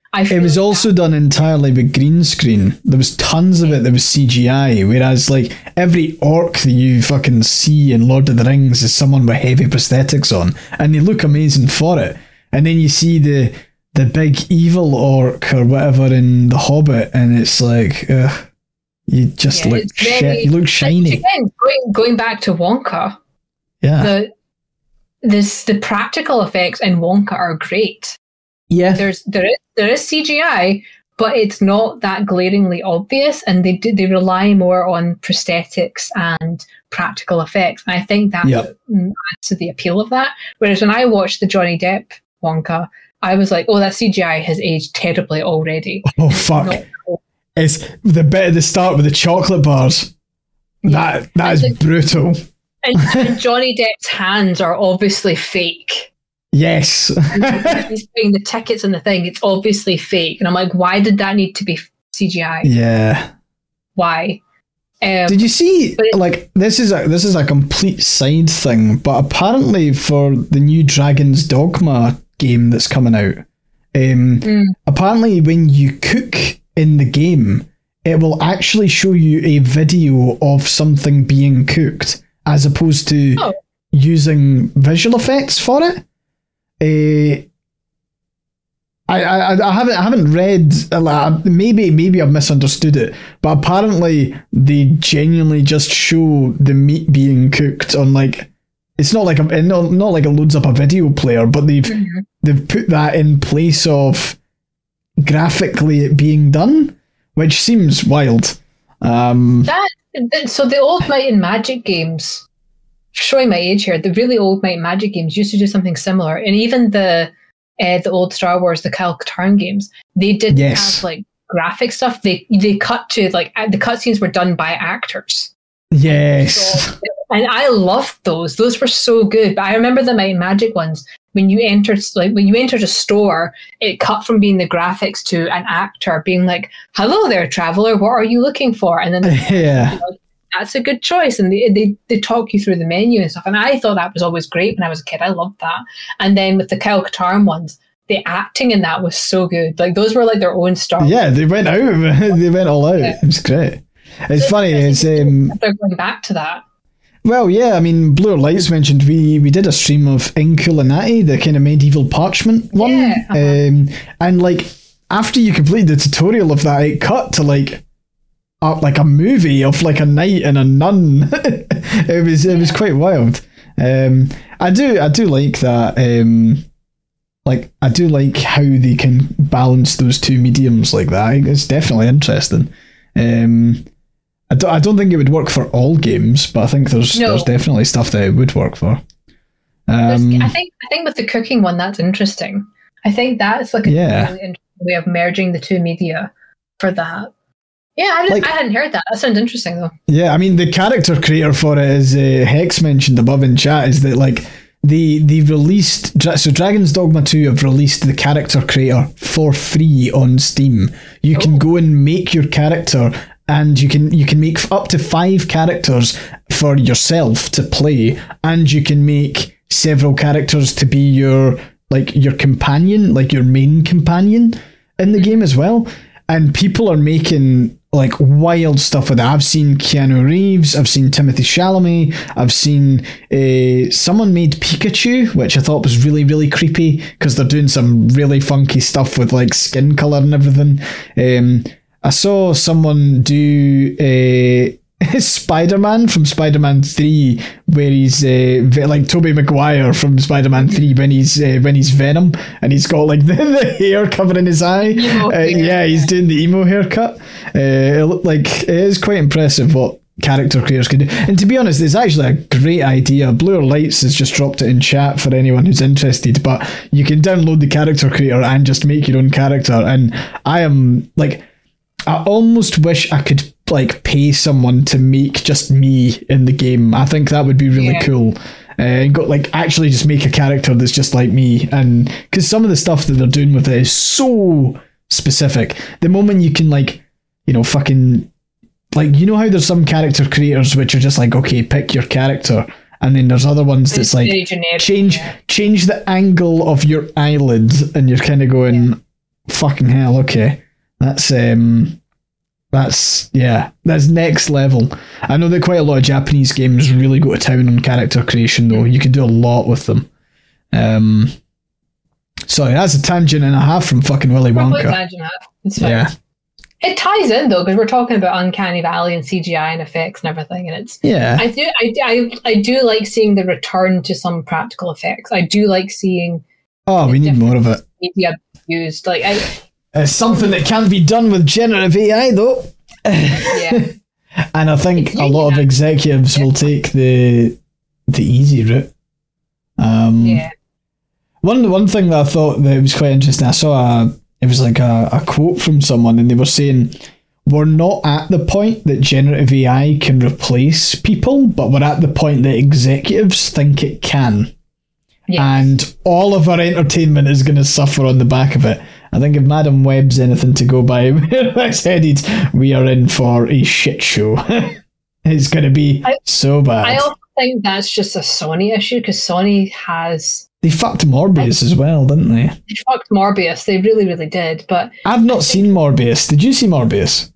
I it was like also that. done entirely with green screen. There was tons of it that was C G I, whereas like every orc that you fucking see in Lord of the Rings is someone with heavy prosthetics on, and they look amazing for it. And then you see the the big evil orc or whatever in The Hobbit, and it's like, ugh, you just Yeah, look it's shit. very- You look shiny. Again, going, going back to Wonka, Yeah, the this the practical effects in Wonka are great. yeah, There's there is there is C G I, but it's not that glaringly obvious, and they do, they rely more on prosthetics and practical effects. And I think that Yep. adds to the appeal of that. Whereas when I watched the Johnny Depp Wonka, I was like, "Oh, that C G I has aged terribly already." Oh fuck! Not cool. It's the bit at the start with the chocolate bars. That that is brutal. And, and Johnny Depp's hands are obviously fake. Yes. He's putting the tickets in the thing. It's obviously fake, and I'm like, why did that need to be C G I? Yeah. Why? Um, Did you see? but it- Like this is a this is a complete side thing, but apparently for the new Dragon's Dogma game that's coming out, um, Mm. apparently when you cook in the game, it will actually show you a video of something being cooked, as opposed to Oh. using visual effects for it. Uh, I, I I haven't I haven't read a lot. Maybe maybe I've misunderstood it, but apparently they genuinely just show the meat being cooked on like it's not like a not, not like it loads up a video player, but they've Mhm. they've put that in place of graphically it being done, which seems wild. Um, That, that so the old Might and Magic games, showing my age here, the really old Might and Magic games used to do something similar, and even the uh, the old Star Wars, the Kyle Katarn games, they did Yes. have like graphic stuff. They they cut to like uh, the cutscenes were done by actors. yes. So, and I loved those. Those were so good. But I remember the Might and Magic ones. When you entered, like when you entered a store, it cut from being the graphics to an actor being like, "Hello there, traveler. What are you looking for?" And then Yeah. that's a good choice. And they, they they talk you through the menu and stuff. And I thought that was always great when I was a kid. I loved that. And then with the Kyle Katarn ones, the acting in that was so good. Like those were like their own Star Wars. Yeah, they went out. They went all out. Yeah. It was great. It's funny. It's um, They're going back to that. well, yeah. I mean, Blue Lights mentioned we we did a stream of Inculinati, the kind of medieval parchment one, Yeah, uh-huh. um, and like after you completed the tutorial of that, it cut to like a, like a movie of like a knight and a nun. it was it was quite wild. Um, I do I do like that. Um, like I do like how they can balance those two mediums like that. It's definitely interesting. Um, I don't, I don't think it would work for all games, but I think there's No. there's definitely stuff that it would work for. There's- Um, I think I think with the cooking one, that's interesting. I think that's like a Yeah. really interesting way of merging the two media for that. Yeah, I, didn't, Like- I hadn't heard that. That sounds interesting though. yeah, I mean the character creator for it is uh, Hex mentioned above in chat is that like they they released Dra- so Dragon's Dogma two have released the character creator for free on Steam. You can Oh. go and make your character, and you can you can make up to five characters for yourself to play, and you can make several characters to be your like your companion, like your main companion in the game as well. And people are making like wild stuff with it. I've seen Keanu Reeves, I've seen Timothy Chalamet, I've seen uh, someone made Pikachu, which I thought was really, really creepy because they're doing some really funky stuff with like skin color and everything. Um, I saw someone do uh, Spider-Man from Spider-Man three, where he's uh, ve- like Tobey Maguire from Spider-Man three when he's uh, when he's Venom, and he's got like the, the hair covering his eye. Emo Uh, hair, yeah, he's yeah. doing the emo haircut. Uh, it looked like it is quite impressive what character creators can do. And to be honest, it's actually a great idea. Blue Lights has just dropped it in chat for anyone who's interested. But you can download the character creator and just make your own character. And I am like, I almost wish I could like pay someone to make just me in the game. I think that would be really Yeah. cool. Uh, and go like actually just make a character that's just like me, and because some of the stuff that they're doing with it is so specific. The moment you can like, you know, fucking like you know how there's some character creators which are just like, okay, pick your character, and then there's other ones that's It's like very generic, change yeah. change the angle of your eyelid, and you're kind of going, fucking hell, okay. That's, um, that's, yeah, that's next level. I know that quite a lot of Japanese games really go to town on character creation, though. You can do a lot with them. Um, sorry, that's a tangent and a half from fucking Willy Probably Wonka. a tangent and a half. It's fine. Yeah. It ties in though, because we're talking about Uncanny Valley and C G I and effects and everything, and it's Yeah. I do I, I I do like seeing the return to some practical effects. I do like seeing Oh, we need more of it. media used. Like I It's something that can't be done with generative A I though. yeah. And I think a lot of executives will take the the easy route. Um, yeah. One one thing that I thought that was quite interesting, I saw a it was like a, a quote from someone, and they were saying, we're not at the point that generative A I can replace people, but we're at the point that executives think it can. Yes. And all of our entertainment is going to suffer on the back of it. I think if Madam Web's anything to go by, where that's headed, we are in for a shit show. It's going to be I, so bad. I also think that's just a Sony issue, because Sony has... They fucked Morbius I, as well, didn't they? They fucked Morbius. They really, really did. But I've not seen Morbius. Did you see Morbius?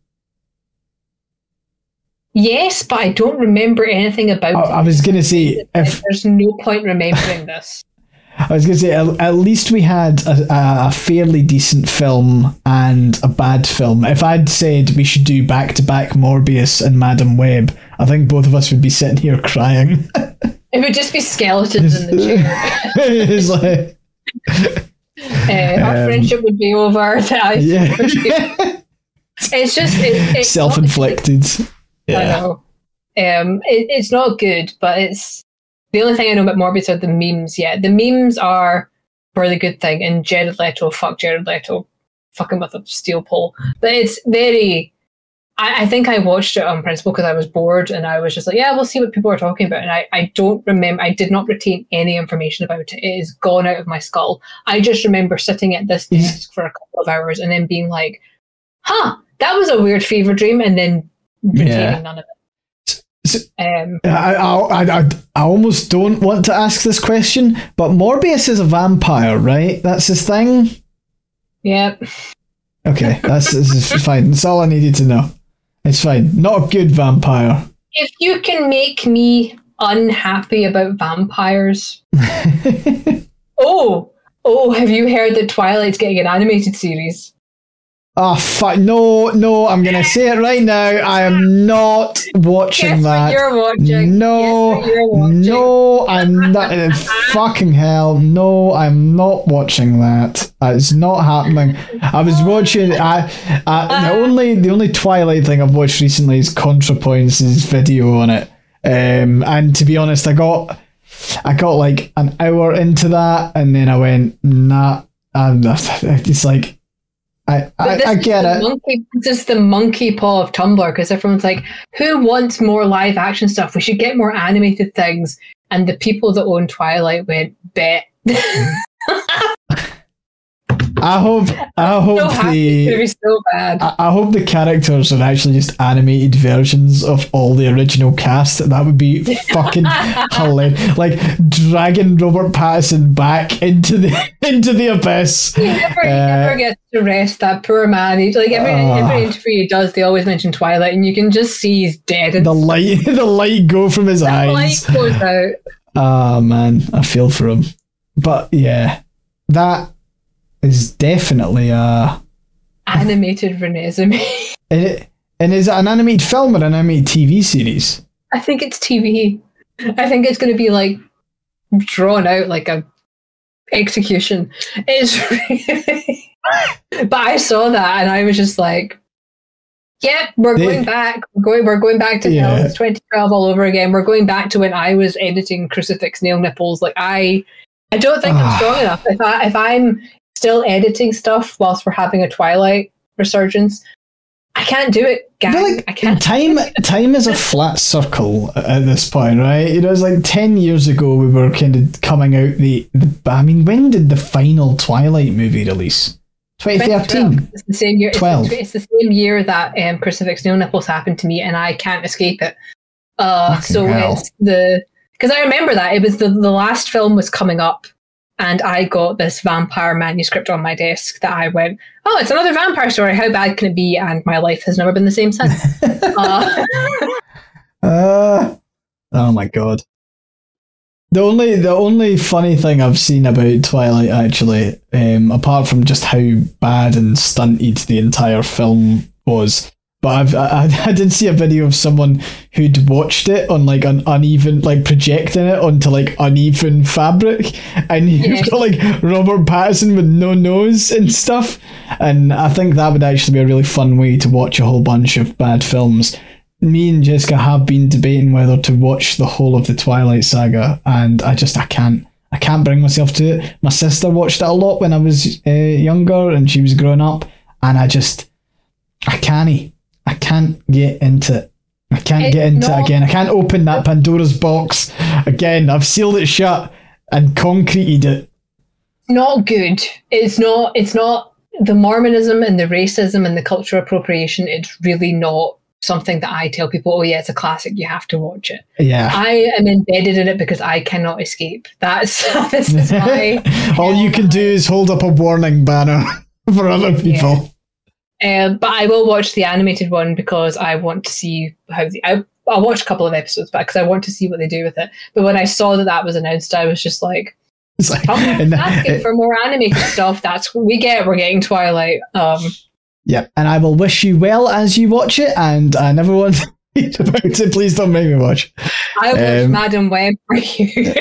Yes, but I don't remember anything about I, it. I was going to say... if There's no point remembering this. I was going to say, at, at least we had a, a fairly decent film and a bad film. If I'd said we should do back-to-back Morbius and Madam Web, I think both of us would be sitting here crying. It would just be skeletons in the chair. It's like... Uh, our um, friendship would be over. Yeah. It's just... It, it's self-inflicted. Not, yeah. I know. Um, it, it's not good, but it's... The only thing I know about Morbius are the memes. Yeah, the memes are for the good thing. And Jared Leto, fuck Jared Leto, fucking with a steel pole. But it's very... I, I think I watched it on principle because I was bored, and I was just like, yeah, we'll see what people are talking about. And I, I don't remember... I did not retain any information about it. It is gone out of my skull. I just remember sitting at this desk for a couple of hours and then being like, huh, that was a weird fever dream, and then retaining yeah. none of it. So, um, I, I, I, I almost don't want to ask this question, but Morbius is a vampire, right? That's his thing? Yep. Okay, that's, that's fine. That's all I needed to know. It's fine. Not a good vampire. If you can make me unhappy about vampires... oh! Oh, have you heard that Twilight's getting an animated series? Oh, fuck. No, no, I'm going to say it right now. I am not watching Guess that. What you're watching. No, Guess what you're watching. no, I'm not. Fucking hell. No, I'm not watching that. It's not happening. I was watching. I, I the only the only Twilight thing I've watched recently is ContraPoints' video on it. Um, and to be honest, I got I got like an hour into that, and then I went, nah. I'm, it's like. I, I, I get it. Monkey, this is the monkey paw of Tumblr, because everyone's like, who wants more live action stuff? We should get more animated things. And the people that own Twilight went, bet. I hope I hope so the so bad. I, I hope the characters are actually just animated versions of all the original cast. That would be fucking hilarious. Like dragging Robert Pattinson back into the into the abyss. He never, uh, he never gets to rest, that poor man. He, like every uh, every interview he does, they always mention Twilight, and you can just see he's dead. The light the light go from his the eyes. The light goes out. Oh man, I feel for him. But yeah, that is definitely a animated Renesmee. It, and is it an animated film or an animated T V series? I think it's T V. I think it's going to be like drawn out like a execution. It's really... But I saw that and I was just like, "Yep, we're they, going back. We're going. We're going back to yeah. hell. It's twenty twelve all over again. We're going back to when I was editing Crucifix Nail Nipples. Like I, I don't think I'm strong enough. If I, if I'm still editing stuff whilst we're having a Twilight resurgence, I can't do it, gang. I, like I can't. Time, time is a flat circle at this point, right? You know, it's like ten years ago we were kind of coming out the, the. I mean, when did the final Twilight movie release? twenty thirteen. It's the same year. twelve. It's the, it's the same year that um, Crucifix Nail Nipples happened to me, and I can't escape it. Uh, so hell. It's the because I remember that it was the the last film was coming up. and I got this vampire manuscript on my desk that I went, oh, it's another vampire story. How bad can it be? And my life has never been the same since. uh, uh, oh my god. The only the only funny thing I've seen about Twilight, actually, um, apart from just how bad and stunted the entire film was, but I've, I I did see a video of someone who'd watched it on like an uneven, like projecting it onto like uneven fabric, and you've yeah. got like Robert Pattinson with no nose and stuff, and I think that would actually be a really fun way to watch a whole bunch of bad films. Me and Jessica have been debating whether to watch the whole of the Twilight saga, and I just I can't I can't bring myself to it. My sister watched it a lot when I was uh, younger, and she was growing up, and I just I can't I can't get into it. I can't it's get into not, it again. I can't open that Pandora's box again. I've sealed it shut and concreted it. Not good. It's not. It's not the Mormonism and the racism and the cultural appropriation. It's really not something that I tell people, oh yeah, it's a classic, you have to watch it. Yeah. I am embedded in it because I cannot escape. That's this is my all you can do is hold up a warning banner for other people. Yeah. Um, but I will watch the animated one because I want to see how the I I'll watch a couple of episodes back because I want to see what they do with it. But when I saw that that was announced, I was just like, it's like I'm asking for more animated stuff. That's what we get. We're getting Twilight. Um Yeah, and I will wish you well as you watch it, and I never want to read about it. Please don't make me watch. I watched um, Madam Web for you.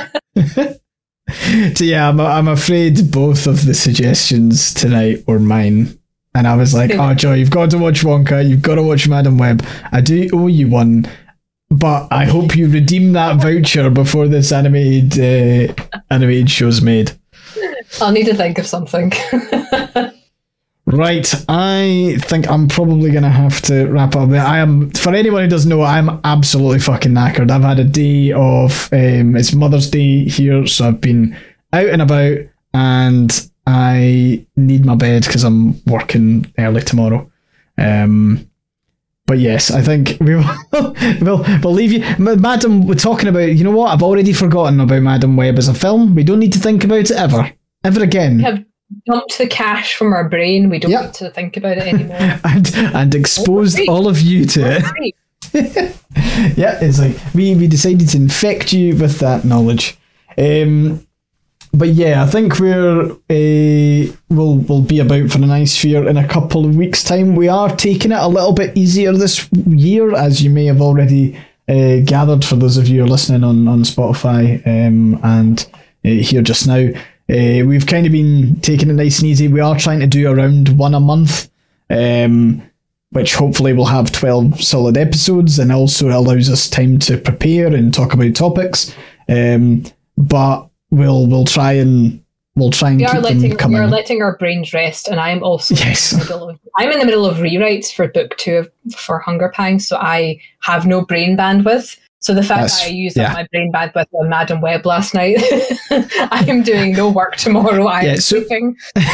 So yeah, I'm, I'm afraid both of the suggestions tonight were mine. And I was like, oh, Joy, you've got to watch Wonka. You've got to watch Madam Web. I do owe you one, but I hope you redeem that voucher before this animated uh, animated show's made. I'll need to think of something. Right, I think I'm probably going to have to wrap up. I am, for anyone who doesn't know, I'm absolutely fucking knackered. I've had a day of, um, it's Mother's Day here, so I've been out and about, and I need my bed because I'm working early tomorrow. Um, but yes, I think we will we'll, we'll leave you. Madam, we're talking about, you know what? I've already forgotten about Madam Web as a film. We don't need to think about it ever. Ever again. We have dumped the cash from our brain. We don't yep. need to think about it anymore. and and exposed oh, all of you to it. Yeah, it's like we, we decided to infect you with that knowledge. Um, but yeah, I think we're uh, we'll we'll be about for an iSphere in a couple of weeks' time. We are taking it a little bit easier this year, as you may have already uh, gathered for those of you who are listening on on Spotify um, and uh, here just now. Uh, we've kind of been taking it nice and easy. We are trying to do around one a month, um, which hopefully will have twelve solid episodes, and also allows us time to prepare and talk about topics. Um, but we'll we'll try and we'll try and we keep are letting, them coming. We are letting our brains rest, and I'm also yes. in the middle of, I'm in the middle of rewrites for book two of, for Hunger Pangs, so I have no brain bandwidth. So the fact That's, that I used yeah. up my brain bandwidth on Madam Web last night, I am doing no work tomorrow. I yeah, am so, sleeping.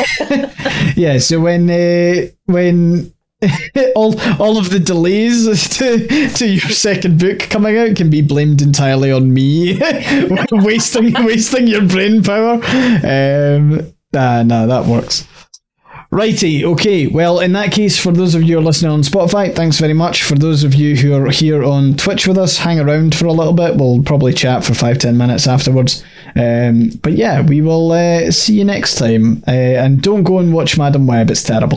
Yeah, so when uh, when all all of the delays to to your second book coming out can be blamed entirely on me wasting wasting your brain power. Um, nah, nah, that works. Righty, okay. Well, in that case, for those of you who are listening on Spotify, thanks very much. For those of you who are here on Twitch with us, hang around for a little bit. We'll probably chat for five, ten minutes afterwards. Um, but yeah, we will uh, see you next time. Uh, and don't go and watch Madam Web, it's terrible.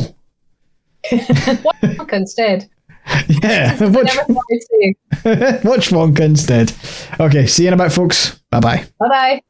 Watch Wonka instead. Yeah, watch, watch Wonka instead. Okay, see you in a bit, folks. Bye-bye. Bye-bye.